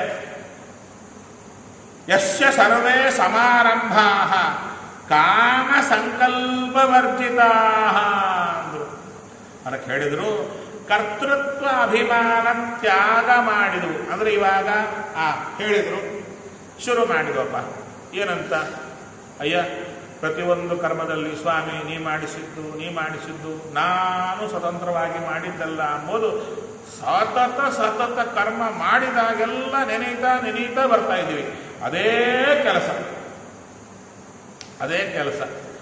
ಯಸ್ಯ ಸರ್ವೇ ಸಮಾರಂಭಾ ಕಾಮ ಸಂಕಲ್ಪವರ್ಜಿತಾ ಅಂದ್ರು ಅದಕ್ಕೆ ಹೇಳಿದ್ರು ಕರ್ತೃತ್ವ ಅಭಿಮಾನ ತ್ಯಾಗ ಮಾಡಿದವು ಅಂದ್ರೆ ಇವಾಗ ಆ ಹೇಳಿದ್ರು ಶುರು ಮಾಡಿದವಪ್ಪ ಏನಂತ ಅಯ್ಯ ಪ್ರತಿಯೊಂದು ಕರ್ಮದಲ್ಲಿ ಸ್ವಾಮಿ ನೀ ಮಾಡಿಸಿದ್ದು ನೀ ಮಾಡಿಸಿದ್ದು ನಾನು ಸ್ವತಂತ್ರವಾಗಿ ಮಾಡಿದ್ದಲ್ಲ ಅಂಬೋದು ಸತತ ಸತತ ಕರ್ಮ ಮಾಡಿದಾಗೆಲ್ಲ ನೆನೀತಾ ನೆನೀತಾ ಬರ್ತಾ ಇದ್ದೀವಿ ಅದೇ ಕೆಲಸ ಅದೇ ಕೆಲಸ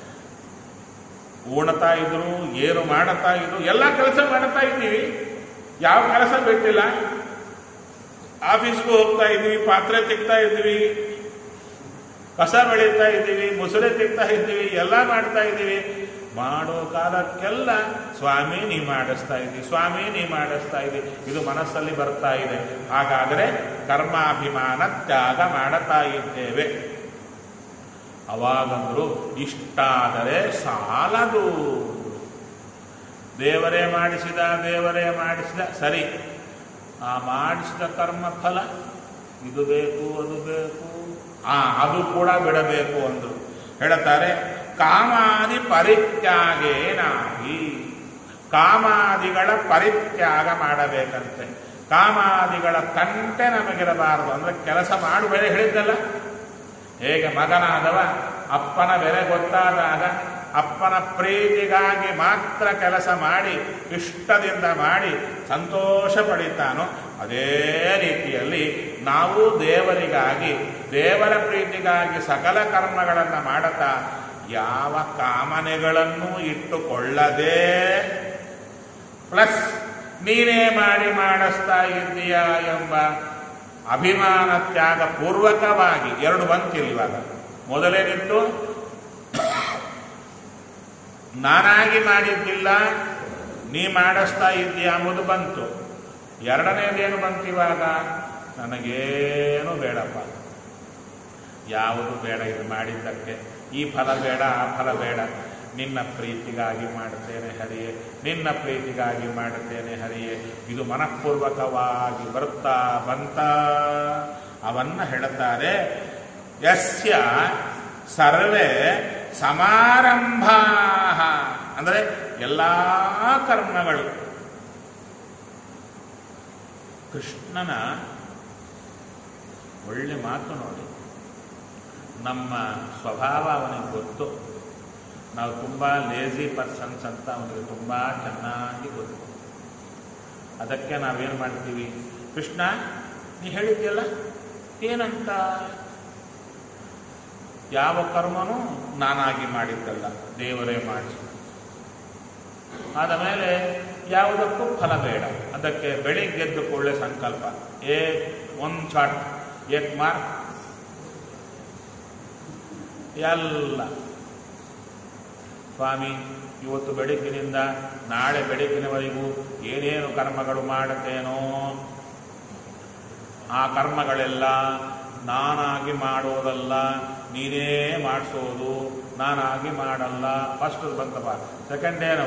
ಉಣ್ತಾ ಇದ್ರು ಏನು ಮಾಡುತ್ತಾ ಇದ್ರು ಎಲ್ಲ ಕೆಲಸ ಮಾಡುತ್ತಾ ಇದ್ದೀವಿ ಯಾವ ಕೆಲಸ ಬಿಟ್ಟಿಲ್ಲ ಆಫೀಸ್ಗೂ ಹೋಗ್ತಾ ಇದ್ದೀವಿ ಪಾತ್ರೆ ತಿಕ್ತಾ ಇದ್ದೀವಿ ಕಸ ಬೆಳೀತಾ ಇದ್ದೀವಿ ಮುಸುರೆ ತಿಕ್ತಾ ಇದ್ದೀವಿ ಎಲ್ಲ ಮಾಡ್ತಾ ಇದ್ದೀವಿ ಮಾಡೋ ಕಾಲಕ್ಕೆಲ್ಲ ಸ್ವಾಮಿ ನೀ ಮಾಡಿಸ್ತಾ ಇದ್ದೀವಿ ಸ್ವಾಮಿ ನೀ ಮಾಡಿಸ್ತಾ ಇದ್ದೀವಿ ಇದು ಮನಸ್ಸಲ್ಲಿ ಬರ್ತಾ ಇದೆ ಹಾಗಾದರೆ ಕರ್ಮಾಭಿಮಾನ ತ್ಯಾಗ ಮಾಡುತ್ತಾ ಇದ್ದೇವೆ ಅವಾಗಂದ್ರು ಇಷ್ಟಾದರೆ ಸಾಲದು ದೇವರೇ ಮಾಡಿಸಿದ ದೇವರೇ ಮಾಡಿಸಿದ ಸರಿ ಆ ಮಾಡಿಸಿದ ಕರ್ಮ ಫಲ ಇದು ಬೇಕು ಅದು ಬೇಕು ಆ ಅದು ಕೂಡ ಬಿಡಬೇಕು ಅಂದ್ರು ಹೇಳ್ತಾರೆ ಕಾಮಾದಿ ಪರಿತ್ಯಾಗೇನಾಗಿ ಕಾಮಾದಿಗಳ ಪರಿತ್ಯಾಗ ಮಾಡಬೇಕಂತೆ ಕಾಮಾದಿಗಳ ಕಂಟೆ ನಮಗಿರಬಾರದು ಅಂದ್ರೆ ಕೆಲಸ ಮಾಡುವ ಹೇಳಿದ್ದಲ್ಲ ಹೇಗೆ ಮಗನಾದವ ಅಪ್ಪನ ಬೆಲೆ ಗೊತ್ತಾದಾಗ ಅಪ್ಪನ ಪ್ರೀತಿಗಾಗಿ ಮಾತ್ರ ಕೆಲಸ ಮಾಡಿ ಇಷ್ಟದಿಂದ ಮಾಡಿ ಸಂತೋಷ ಪಡಿತಾನೋ ಅದೇ ರೀತಿಯಲ್ಲಿ ನಾವು ದೇವರಿಗಾಗಿ ದೇವರ ಪ್ರೀತಿಗಾಗಿ ಸಕಲ ಕರ್ಮಗಳನ್ನು ಮಾಡುತ್ತಾ ಯಾವ ಕಾಮನೆಗಳನ್ನು ಇಟ್ಟುಕೊಳ್ಳದೆ ಪ್ಲಸ್ ನೀನೇ ಮಾಡಿ ಮಾಡಿಸ್ತಾ ಇದ್ದೀಯಾ ಎಂಬ ಅಭಿಮಾನ ತ್ಯಾಗ ಪೂರ್ವಕವಾಗಿ ಎರಡು ಬಂತಿಲ್ಲ ಇವಾಗ ಮೊದಲೇನಿತ್ತು ನಾನಾಗಿ ಮಾಡಿದ್ದಿಲ್ಲ ನೀ ಮಾಡಿಸ್ತಾ ಇದ್ದೀಯಾ ಎಂಬುದು ಬಂತು ಎರಡನೇದೇನು ಬಂತು ಇವಾಗ ನನಗೇನು ಬೇಡಪ್ಪ ಯಾವುದು ಬೇಡ ಇದು ಮಾಡಿದ್ದಕ್ಕೆ ಈ ಫಲ ಬೇಡ ಆ ಫಲ ಬೇಡ ನಿನ್ನ ಪ್ರೀತಿಗಾಗಿ ಮಾಡುತ್ತೇನೆ ಹರಿಯೇ ನಿನ್ನ ಪ್ರೀತಿಗಾಗಿ ಮಾಡುತ್ತೇನೆ ಹರಿಯೇ ಇದು ಮನಃಪೂರ್ವಕವಾಗಿ ಬರುತ್ತಾ ಬಂತ ಅವನ್ನ ಹೇಳುತ್ತಾರೆ ಯಸ್ಯ ಸರ್ವೇ ಸಮಾರಂಭಾ ಅಂದರೆ ಎಲ್ಲ ಕರ್ಮಗಳು ಕೃಷ್ಣನ ಒಳ್ಳೆ ಮಾತು ನೋಡಿ ನಮ್ಮ ಸ್ವಭಾವ ಅವನಿಗೆ ಗೊತ್ತು ನಾವು ತುಂಬ ಲೇಜಿ ಪರ್ಸನ್ಸ್ ಅಂತ ಅವನಿಗೆ ತುಂಬ ಚೆನ್ನಾಗಿ ಗೊತ್ತು ಅದಕ್ಕೆ ನಾವೇನು ಮಾಡ್ತೀವಿ ಕೃಷ್ಣ ನೀ ಹೇಳಿದ್ಯಲ್ಲ ಏನಂತ ಯಾವ ಕರ್ಮನೂ ನಾನಾಗಿ ಮಾಡಿದ್ದಲ್ಲ ದೇವರೇ ಮಾಡಿಸ ಆದ ಮೇಲೆ ಯಾವುದಕ್ಕೂ ಫಲ ಬೇಡ ಅದಕ್ಕೆ ಬೆಳಿಗ್ಗೆದ್ದು ಕೊಳ್ಳೆ ಸಂಕಲ್ಪ ಏ ಒಂದು ಚಾಟ್ ಏಕ್ ಮಾರ್ಕ್ ಎಲ್ಲ ಸ್ವಾಮಿ ಇವತ್ತು ಬೆಳಗ್ಗಿನಿಂದ ನಾಳೆ ಬೆಳಗ್ಗಿನವರೆಗೂ ಏನೇನು ಕರ್ಮಗಳು ಮಾಡುತ್ತೇನೋ ಆ ಕರ್ಮಗಳೆಲ್ಲ ನಾನಾಗಿ ಮಾಡೋದಲ್ಲ, ನೀನೇ ಮಾಡಿಸೋದು, ನಾನಾಗಿ ಮಾಡಲ್ಲ. ಫಸ್ಟ್ ಬಂತಪ್ಪ. ಸೆಕೆಂಡ್ ಏನು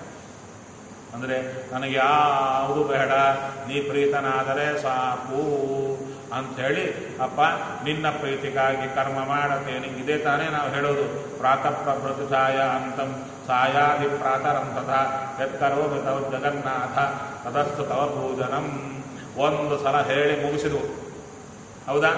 ಅಂದರೆ ನನಗೆ ಯಾವುದು ಬೇಡ, ನೀ ಪ್ರೀತನಾದರೆ ಸಾಕು ಅಂಥೇಳಿ ಅಪ್ಪ ನಿನ್ನ ಪ್ರೀತಿಗಾಗಿ ಕರ್ಮ ಮಾಡತೇನೆ. ಇದೇ ತಾನೇ ನಾವು ಹೇಳೋದು, ಪ್ರಾತಃ ಪ್ರಭೃತಿ ಸಾಯ ಅಂತಂ ಸಾಯಾದಿ ಪ್ರಾತರಂ ತಥಾ ಯತ್ಕರೋಮಿ ತವ ಜಗನ್ನಾಥ ತದಸ್ತು ತವ ಪೂಜನಂ. ಒಂದು ಸಲ ಹೇಳಿ ಮುಗಿಸಿದ್ವು, ಹೌದಾ?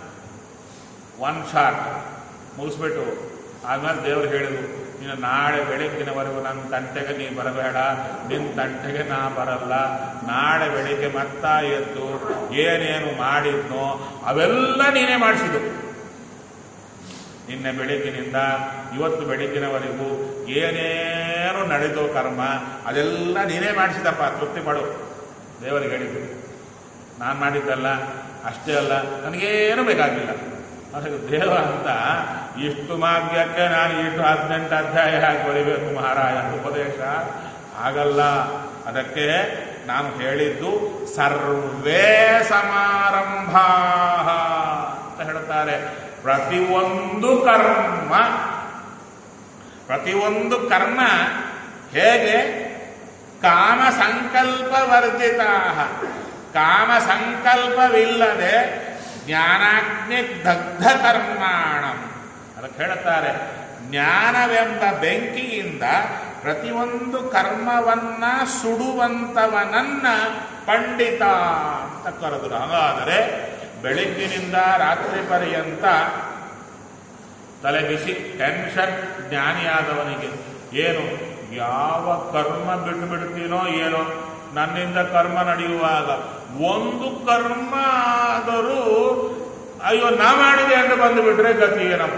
ಒನ್ ಶಾಟ್ ಮುಗಿಸ್ಬಿಟ್ಟು ಆದ್ಮೇಲೆ ದೇವರು ಹೇಳಿದ್ರು, ನೀನು ನಾಳೆ ಬೆಳಗ್ಗಿನವರೆಗೂ ನನ್ನ ತಂಟೆಗೆ ನೀ ಬರಬೇಡ, ನಿನ್ನ ತಂಟೆಗೆ ನಾ ಬರಲ್ಲ. ನಾಳೆ ಬೆಳಿಗ್ಗೆ ಮತ್ತ ಎದ್ದು ಏನೇನು ಮಾಡಿದ್ನೋ ಅವೆಲ್ಲ ನೀನೇ ಮಾಡಿಸಿದ್ದು. ನಿನ್ನೆ ಬೆಳಗ್ಗಿನಿಂದ ಇವತ್ತು ಬೆಳಗ್ಗಿನವರೆಗೂ ಏನೇನು ನಡೆದೋ ಕರ್ಮ ಅದೆಲ್ಲ ನೀನೇ ಮಾಡಿಸಿದಪ್ಪ, ತೃಪ್ತಿ ಪಡು. ದೇವರಿಗೆ ಹೇಳಿದ್ದು ನಾನು ಮಾಡಿದ್ದಲ್ಲ, ಅಷ್ಟೇ ಅಲ್ಲ, ನನಗೇನು ಬೇಕಾಗಿಲ್ಲ. ಅದಕ್ಕೆ ದೇವ ಅಂತ ಇಷ್ಟು ಮಾಗ್ಯಕ್ಕೆ ನಾನು ಇಷ್ಟು ಹದಿನೆಂಟು ಅಧ್ಯಾಯ ಹಾಕಿ ಬರೀಬೇಕು ಮಹಾರಾಯ ಉಪದೇಶ ಆಗಲ್ಲ. ಅದಕ್ಕೆ ನಾನು ಹೇಳಿದ್ದು ಸರ್ವೇ ಸಮಾರಂಭ ಅಂತ ಹೇಳ್ತಾರೆ. ಪ್ರತಿಯೊಂದು ಕರ್ಮ ಪ್ರತಿಯೊಂದು ಕರ್ಮ ಹೇಗೆ ಕಾಮ ಸಂಕಲ್ಪ ವರ್ಜಿತ, ಕಾಮ ಸಂಕಲ್ಪವಿಲ್ಲದೆ ಜ್ಞಾನಾಗ್ನಿ ದಗ್ಧ ಕರ್ಮಾಣಂ. ಅದಕ್ಕೆ ಹೇಳುತ್ತಾರೆ, ಜ್ಞಾನವೆಂಬ ಬೆಂಕಿಯಿಂದ ಪ್ರತಿಯೊಂದು ಕರ್ಮವನ್ನ ಸುಡುವಂತವನನ್ನ ಪಂಡಿತ ಅಂತ ಕರೆದರು. ಹಾಗಾದರೆ ಬೆಳಗ್ಗಿನಿಂದ ರಾತ್ರಿ ಪರ್ಯಂತ ತಲೆ ಬಿಸಿ ಟೆನ್ಷನ್ ಜ್ಞಾನಿಯಾದವನಿಗೆ ಏನು, ಯಾವ ಕರ್ಮ ಬಿಟ್ಟು ಬಿಡ್ತೀನೋ ಏನೋ, ನನ್ನಿಂದ ಕರ್ಮ ನಡೆಯುವಾಗ ಒಂದು ಕರ್ಮ ಆದರೂ ಅಯ್ಯೋ ನಾ ಮಾಡಿದೆ ಅಂತ ಬಂದು ಬಿಟ್ರೆ ಗತಿ ಏನಪ್ಪ?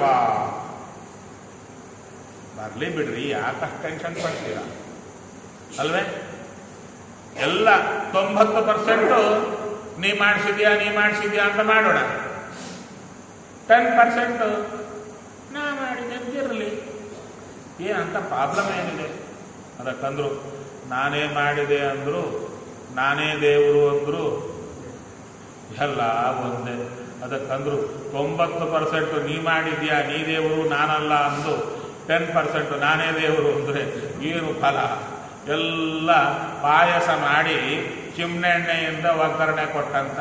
ಬರ್ಲಿ ಬಿಡ್ರಿ, ಯಾಕಷ್ಟು ಟೆನ್ಷನ್ ಪಡ್ತೀರ ಅಲ್ವೇ? ಎಲ್ಲ ತೊಂಬತ್ತು ಪರ್ಸೆಂಟು ನೀ ಮಾಡಿಸಿದ್ಯಾ ನೀ ಮಾಡಿಸಿದ್ಯಾ ಅಂತ ಮಾಡೋಣ. ಟೆನ್ ಪರ್ಸೆಂಟು ನಾ ಮಾಡಿದೆ ಇರಲಿ, ಏನಂತ ಪ್ರಾಬ್ಲಮ್ ಏನಿದೆ? ಅದಕ್ಕಂದ್ರು ನಾನೇ ಮಾಡಿದೆ ಅಂದ್ರು, ನಾನೇ ದೇವರು ಅಂದ್ರು, ಎಲ್ಲ ಒಂದೇ. ಅದಕ್ಕಂದ್ರು ತೊಂಬತ್ತು ಪರ್ಸೆಂಟ್ ನೀ ಮಾಡಿದ್ಯಾ ನೀ ದೇವರು ನಾನಲ್ಲ ಅಂದು, ಟೆನ್ ಪರ್ಸೆಂಟ್ ನಾನೇ ದೇವರು ಅಂದರೆ ಏನು ಫಲ? ಎಲ್ಲ ಪಾಯಸ ಮಾಡಿ ಚಿಮ್ನೆಣ್ಣೆಯಿಂದ ಒಗ್ಗರಣೆ ಕೊಟ್ಟಂತ.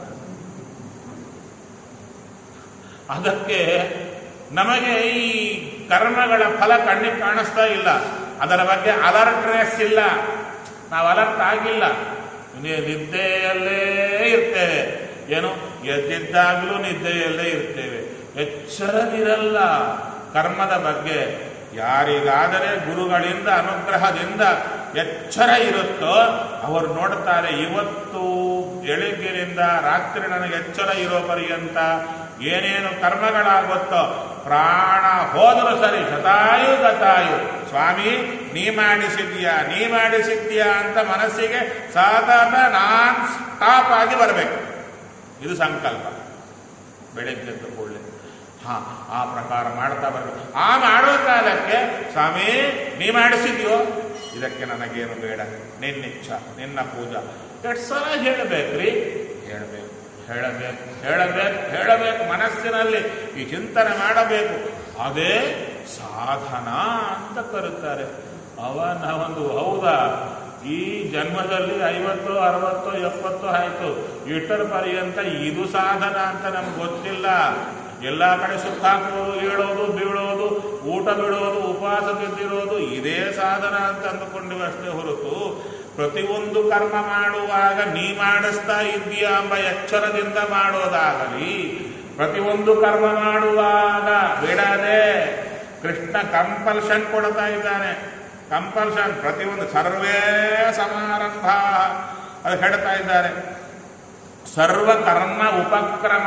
ಅದಕ್ಕೆ ನಮಗೆ ಈ ಕರ್ಮಗಳ ಫಲ ಕಣ್ಣಿಗೆ ಕಾಣಿಸ್ತಾ ಇಲ್ಲ, ಅದರ ಬಗ್ಗೆ ಅಲರ್ಟ್ನೆಸ್ ಇಲ್ಲ, ನಾವು ಅಲರ್ಟ್ ಆಗಿಲ್ಲ, ನಿದ್ದೆಯಲ್ಲೇ ಇರ್ತೇವೆ. ಏನು, ಎದ್ದಿದ್ದಾಗಲೂ ನಿದ್ದೆಯಲ್ಲೇ ಇರ್ತೇವೆ, ಎಚ್ಚರವಿರಲ್ಲ ಕರ್ಮದ ಬಗ್ಗೆ. ಯಾರಿಗಾದರೆ ಗುರುಗಳಿಂದ ಅನುಗ್ರಹದಿಂದ ಎಚ್ಚರ ಇರುತ್ತೋ ಅವರು ನೋಡ್ತಾರೆ, ಇವತ್ತು ಬೆಳಗ್ಗಿನಿಂದ ರಾತ್ರಿ ನನಗೆ ಎಚ್ಚರ ಇರೋ ಪರ್ಯಂತ ಏನೇನು ಕರ್ಮಗಳಾಗುತ್ತೋ ಪ್ರಾಣ ಹೋದರೂ ಸರಿ, ಶತಾಯು ಗತಾಯು ಸ್ವಾಮಿ ನೀ ಮಾಡಿಸಿದ್ಯಾ ನೀ ಮಾಡಿಸಿದ್ಯಾ ಅಂತ ಮನಸ್ಸಿಗೆ ಸತತ ನಾನ್ ಸ್ಟಾಪ್ ಆಗಿ ಬರಬೇಕು. ಇದು ಸಂಕಲ್ಪ. ಬೆಳಗ್ಗೆದ್ದು ಕೂಡಲೇ ಹಾ ಆ ಪ್ರಕಾರ ಮಾಡ್ತಾ ಬರಬೇಕು. ಆ ಮಾಡೋ ಕಾಲಕ್ಕೆ ಸ್ವಾಮಿ ನೀ ಮಾಡಿಸಿದ್ಯೋ, ಇದಕ್ಕೆ ನನಗೇನು ಬೇಡ, ನಿನ್ನಿಚ್ಛ ನಿನ್ನ ಪೂಜಾ. ಎಷ್ಟು ಸಲ ಹೇಳಬೇಕ್ರಿ? ಹೇಳಬೇಕು ಹೇಳಬೇಕು ಹೇಳಬೇಕು ಹೇಳಬೇಕು ಮನಸ್ಸಿನಲ್ಲಿ ಈ ಚಿಂತನೆ ಮಾಡಬೇಕು. ಅದೇ ಸಾಧನ ಅಂತ ಕರುತ್ತಾರೆ. ಅವನ ಒಂದು ಹೌದಾ, ಈ ಜನ್ಮದಲ್ಲಿ ಐವತ್ತು ಅರವತ್ತು ಎಪ್ಪತ್ತು ಆಯ್ತು, ಇಷ್ಟರ ಪರ್ಯಂತ ಇದು ಸಾಧನ ಅಂತ ನಮ್ಗೆ ಗೊತ್ತಿಲ್ಲ. ಎಲ್ಲ ಕಡೆ ಸುಖ ಹಾಕೋದು, ಹೇಳೋದು, ಬೀಳೋದು, ಊಟ ಬಿಡೋದು, ಉಪವಾಸ ಬಿದ್ದಿರೋದು ಇದೇ ಸಾಧನ ಅಂತ ಅಂದುಕೊಂಡಿವೆ ಅಷ್ಟೇ ಹೊರತು, ಪ್ರತಿಯೊಂದು ಕರ್ಮ ಮಾಡುವಾಗ ನೀ ಮಾಡಿಸ್ತಾ ಇದ್ದೀಯಾ ಎಂಬ ಎಚ್ಚರದಿಂದ ಮಾಡೋದಾಗಲಿ, ಪ್ರತಿಯೊಂದು ಕರ್ಮ ಮಾಡುವಾಗ ಬಿಡದೆ ಕೃಷ್ಣ ಕಂಪಲ್ಷನ್ ಕೊಡ್ತಾ ಇದ್ದಾನೆ. ಕಂಪಲ್ಷನ್ ಪ್ರತಿಯೊಂದು ಸರ್ವೇ ಸಮಾರಂಭ ಅದು ಹೇಳ್ತಾ ಇದ್ದಾರೆ. ಸರ್ವಕರ್ಮ ಉಪಕ್ರಮ.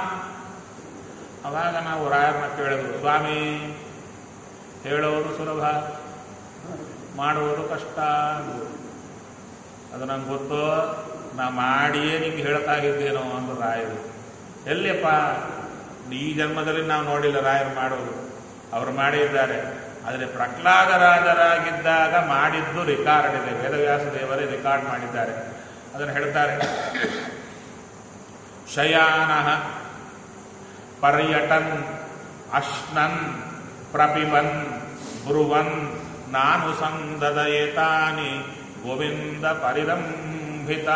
ಅವಾಗ ನಾವು ರಾಯರನ್ನ ಕೇಳಿದ್ರು, ಸ್ವಾಮಿ ಹೇಳೋದು ಸುಲಭ, ಮಾಡುವುದು ಕಷ್ಟ. ಅದು ನಂಗೆ ಗೊತ್ತು, ನಾ ಮಾಡಿಯೇ ನಿಮ್ಗೆ ಹೇಳ್ತಾ ಇದ್ದೇನೋ ಅಂದ್ರು ರಾಯರು. ಎಲ್ಲಿಯಪ್ಪ, ಈ ಜನ್ಮದಲ್ಲಿ ನಾವು ನೋಡಿಲ್ಲ ರಾಯರು ಮಾಡೋದು, ಅವರು ಮಾಡಿದ್ದಾರೆ. ಆದರೆ ಪ್ರಹ್ಲಾದರಾಜರಾಗಿದ್ದಾಗ ಮಾಡಿದ್ದು ರೆಕಾರ್ಡ್ ಇದೆ, ವೇದವ್ಯಾಸ ದೇವರೇ ರೆಕಾರ್ಡ್ ಮಾಡಿದ್ದಾರೆ. ಅದನ್ನು ಹೇಳ್ತಾರೆ, ಶಯಾನಃ ಪರ್ಯಟನ್ ಅಶ್ನನ್ ಪ್ರಪಿಬನ್ ಬ್ರುವನ್ ನಾನು ಸಂದದಯೇತಾನಿ ಗೋವಿಂದ ಪರಿರಂಭಿತ.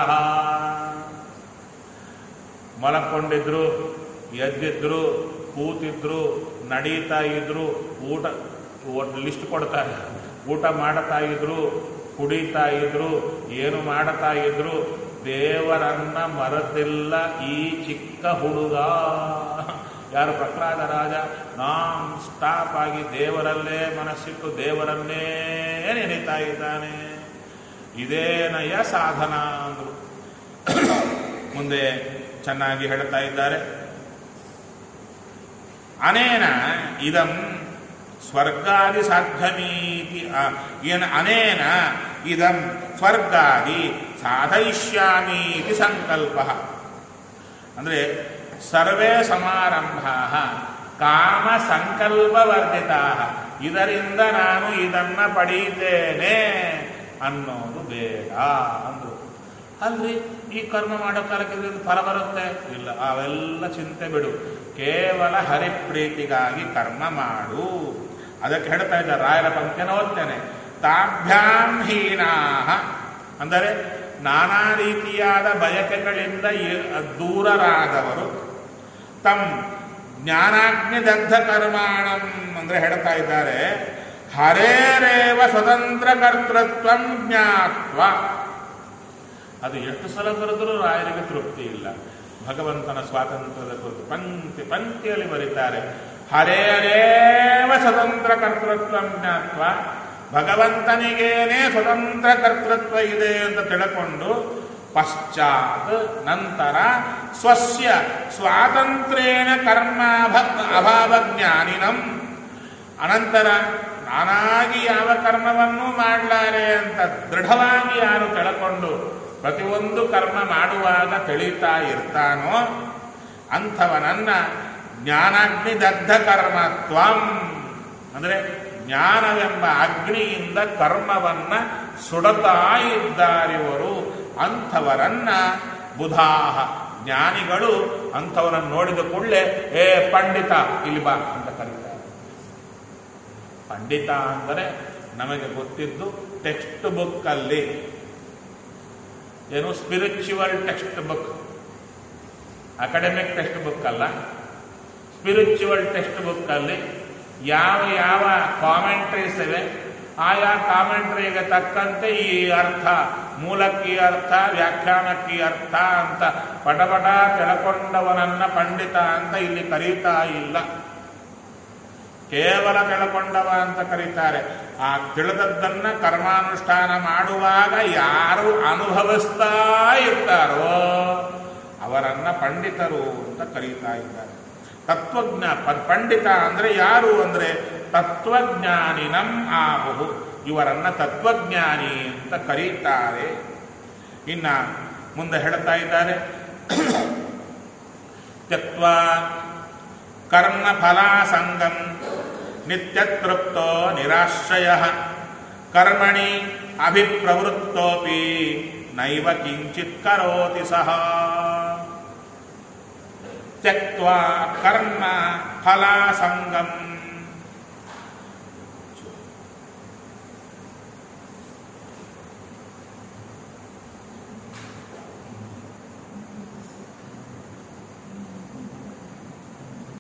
ಮಲಕೊಂಡಿದ್ರು, ಎದ್ದಿದ್ರು, ಕೂತಿದ್ರು, ನಡೀತಾ ಇದ್ರು, ಊಟ ಲಿಸ್ಟ್ ಕೊಡ್ತಾರೆ, ಊಟ ಮಾಡ್ತಾ ಇದ್ರು, ಕುಡಿತಾ ಇದ್ರು, ಏನು ಮಾಡ್ತಾ ಇದ್ರು, ದೇವರನ್ನ ಮರೆತಿಲ್ಲ ಈ ಚಿಕ್ಕ ಹುಡುಗ. ಯಾರು? ಪ್ರಹ್ಲಾದ ರಾಜ ನಾನ್ ಸ್ಟಾಪ್ ಆಗಿ ದೇವರಲ್ಲೇ ಮನಸ್ಸಿಟ್ಟು ದೇವರನ್ನೇ ನೆನೀತಾ ಇದ್ದಾನೆ. ಇದೇನಯ್ಯ ಸಾಧನ ಅಂದ್ರು. ಮುಂದೆ ಚೆನ್ನಾಗಿ ಹೇಳ್ತಾ ಇದ್ದಾರೆ. ಅನೇನ ಇದಂ ಸ್ವರ್ಗಾದಿ ಸಾಧ್ಯಮೀತಿ ಏನ ಅನೇನ ಇದಂ ಸ್ವರ್ಗಾದಿ ಸಾಧಯಿಷ್ಯಾಮೀತಿ ಸಂಕಲ್ಪ. ಅಂದರೆ ಸರ್ವೇ ಸಮಾರಂಭಾ ಕಾಮ ಸಂಕಲ್ಪವರ್ಜಿತಾ, ಇದರಿಂದ ನಾನು ಇದನ್ನ ಪಡೀತೇನೆ ಅನ್ನೋದು ಬೇಡ ಅಂದ್ರು. ಅಲ್ರಿ ಈ ಕರ್ಮ ಮಾಡೋ ಕಾಲಕ್ಕೆ ಇದರಿಂದ ಫಲ ಬರುತ್ತೆ? ಇಲ್ಲ, ಅವೆಲ್ಲ ಚಿಂತೆ ಬಿಡು, ಕೇವಲ ಹರಿಪ್ರೀತಿಗಾಗಿ ಕರ್ಮ ಮಾಡು. ಅದಕ್ಕೆ ಹೇಳ್ತಾ ಇದ್ದಾರೆ, ರಾಯರ ಪಂಕ್ತಿಯನ್ನು ಓದ್ತೇನೆ. ತಾಭ್ಯಾಂ ಹೀನಾಹ ಅಂದರೆ ನಾನಾ ರೀತಿಯಾದ ಬಯಕೆಗಳಿಂದ ದೂರರಾದವರು, ತಮ್ ಜ್ಞಾನಾಗ್ನಿ ದಗ್ಧ ಕರ್ಮಾಣಂ ಅಂದರೆ ಹೇಳ್ತಾ ಇದ್ದಾರೆ, ಹರೇರೇವ ಸ್ವತಂತ್ರ ಕರ್ತೃತ್ವಂ ಜ್ಞಾತ್ವ. ಅದು ಎಷ್ಟು ಸಲ ಬರೆದರೂ ರಾಯರಿಗೆ ತೃಪ್ತಿ ಇಲ್ಲ. ಭಗವಂತನ ಸ್ವಾತಂತ್ರ್ಯದ ಕುರಿತು ಪಂಕ್ತಿ ಪಂಕ್ತಿಯಲ್ಲಿ ಬರೀತಾರೆ, ಹರೇರೇವ ಸ್ವತಂತ್ರ ಕರ್ತೃತ್ವ ಜ್ಞಾತ್ವ. ಭಗವಂತನಿಗೇನೇ ಸ್ವತಂತ್ರ ಕರ್ತೃತ್ವ ಇದೆ ಅಂತ ತಿಳ್ಕೊಂಡು ಪಶ್ಚಾತ್ ನಂತರ ಸ್ವಸ್ಯ ಸ್ವಾತಂತ್ರ್ಯೇನ ಕರ್ಮ ಅಭಾವ ಜ್ಞಾನಿನಂ, ಅನಂತರ ನಾನಾಗಿ ಯಾವ ಕರ್ಮವನ್ನೂ ಮಾಡಲಾರೆ ಅಂತ ದೃಢವಾಗಿ ಯಾರು ತಿಳ್ಕೊಂಡು ಪ್ರತಿಯೊಂದು ಕರ್ಮ ಮಾಡುವಾಗ ತಿಳಿತಾ ಇರ್ತಾನೋ ಅಂಥವನನ್ನ ಜ್ಞಾನಾಗ್ನಿ ದಗ್ಧ ಕರ್ಮತ್ವಂ ಅಂದರೆ ಜ್ಞಾನವೆಂಬ ಅಗ್ನಿಯಿಂದ ಕರ್ಮವನ್ನ ಸುಡತಾ ಇದ್ದಾರಿವರು. ಅಂಥವರನ್ನ ಬುಧಾಹ ಜ್ಞಾನಿಗಳು ಅಂಥವರನ್ನು ನೋಡಿದ ಕೂಡಲೇ ಏ ಪಂಡಿತ ಇಲ್ಲಿ ಬಾ ಅಂತ ಕರೀತಾರೆ. ಪಂಡಿತ ಅಂದರೆ ನಮಗೆ ಗೊತ್ತಿದ್ದು ಟೆಕ್ಸ್ಟ್ ಬುಕ್ ಅಲ್ಲಿ ಏನು spiritual textbook, academic textbook ಅಲ್ಲ, ಸ್ಪಿರಿಚುವಲ್ ಟೆಕ್ಸ್ಟ್ ಬುಕ್ ಅಲ್ಲಿ ಯಾವ ಯಾವ ಕಾಮೆಂಟ್ರೀಸ್ ಇವೆ ಆಯಾ ಕಾಮೆಂಟ್ರಿಗೆ ತಕ್ಕಂತೆ ಈ ಅರ್ಥ, ಮೂಲಕ್ಕಿ ಅರ್ಥ, ವ್ಯಾಖ್ಯಾನಕ್ಕಿ ಅರ್ಥ ಅಂತ ಪಟಪಟ ತಿಳ್ಕೊಂಡವನನ್ನ ಪಂಡಿತ ಅಂತ ಇಲ್ಲಿ ಕರೀತಾ ಇಲ್ಲ. ಕೇವಲ ತಿಳ್ಕೊಂಡವ ಅಂತ ಕರೀತಾರೆ. ಆ ತಿಳಿದದ್ದನ್ನ ಕರ್ಮಾನುಷ್ಠಾನ ಮಾಡುವಾಗ ಯಾರು ಅನುಭವಿಸ್ತಾ ಇರ್ತಾರೋ ಅವರನ್ನ ಪಂಡಿತರು ಅಂತ ಕರೀತಾ ಇದ್ದಾರೆ. ತತ್ವಜ್ಞ ಪಂಡಿತ ಅಂದ್ರೆ ಯಾರು ಅಂದ್ರೆ ತತ್ವಜ್ಞಾನಿನಂ ಆಹುಹು, ಇವರನ್ನ ತತ್ವಜ್ಞಾನಿ ಅಂತ ಕರೀತಾರೆ. ಇನ್ನ ಮುಂದೆ ಹೇಳ್ತಾ ಇದ್ದಾರೆ, ತ್ಯಕ್ವಾ ಕರ್ಮ ಫಲಾಸಂಗಂ ನಿತ್ಯತೃಪ್ತೋ ನಿರಾಶ್ರಯ ಕರ್ಮಣಿ ಅಭಿಪ್ರವೃತ್ತೋಪಿ ನೈವ ಕಿಂಚಿತ್ ಕರೋತಿ ಸಹ. ತ್ಯಕ್ವಾ ಕರ್ಮ ಫಲಾಸಂಗಂ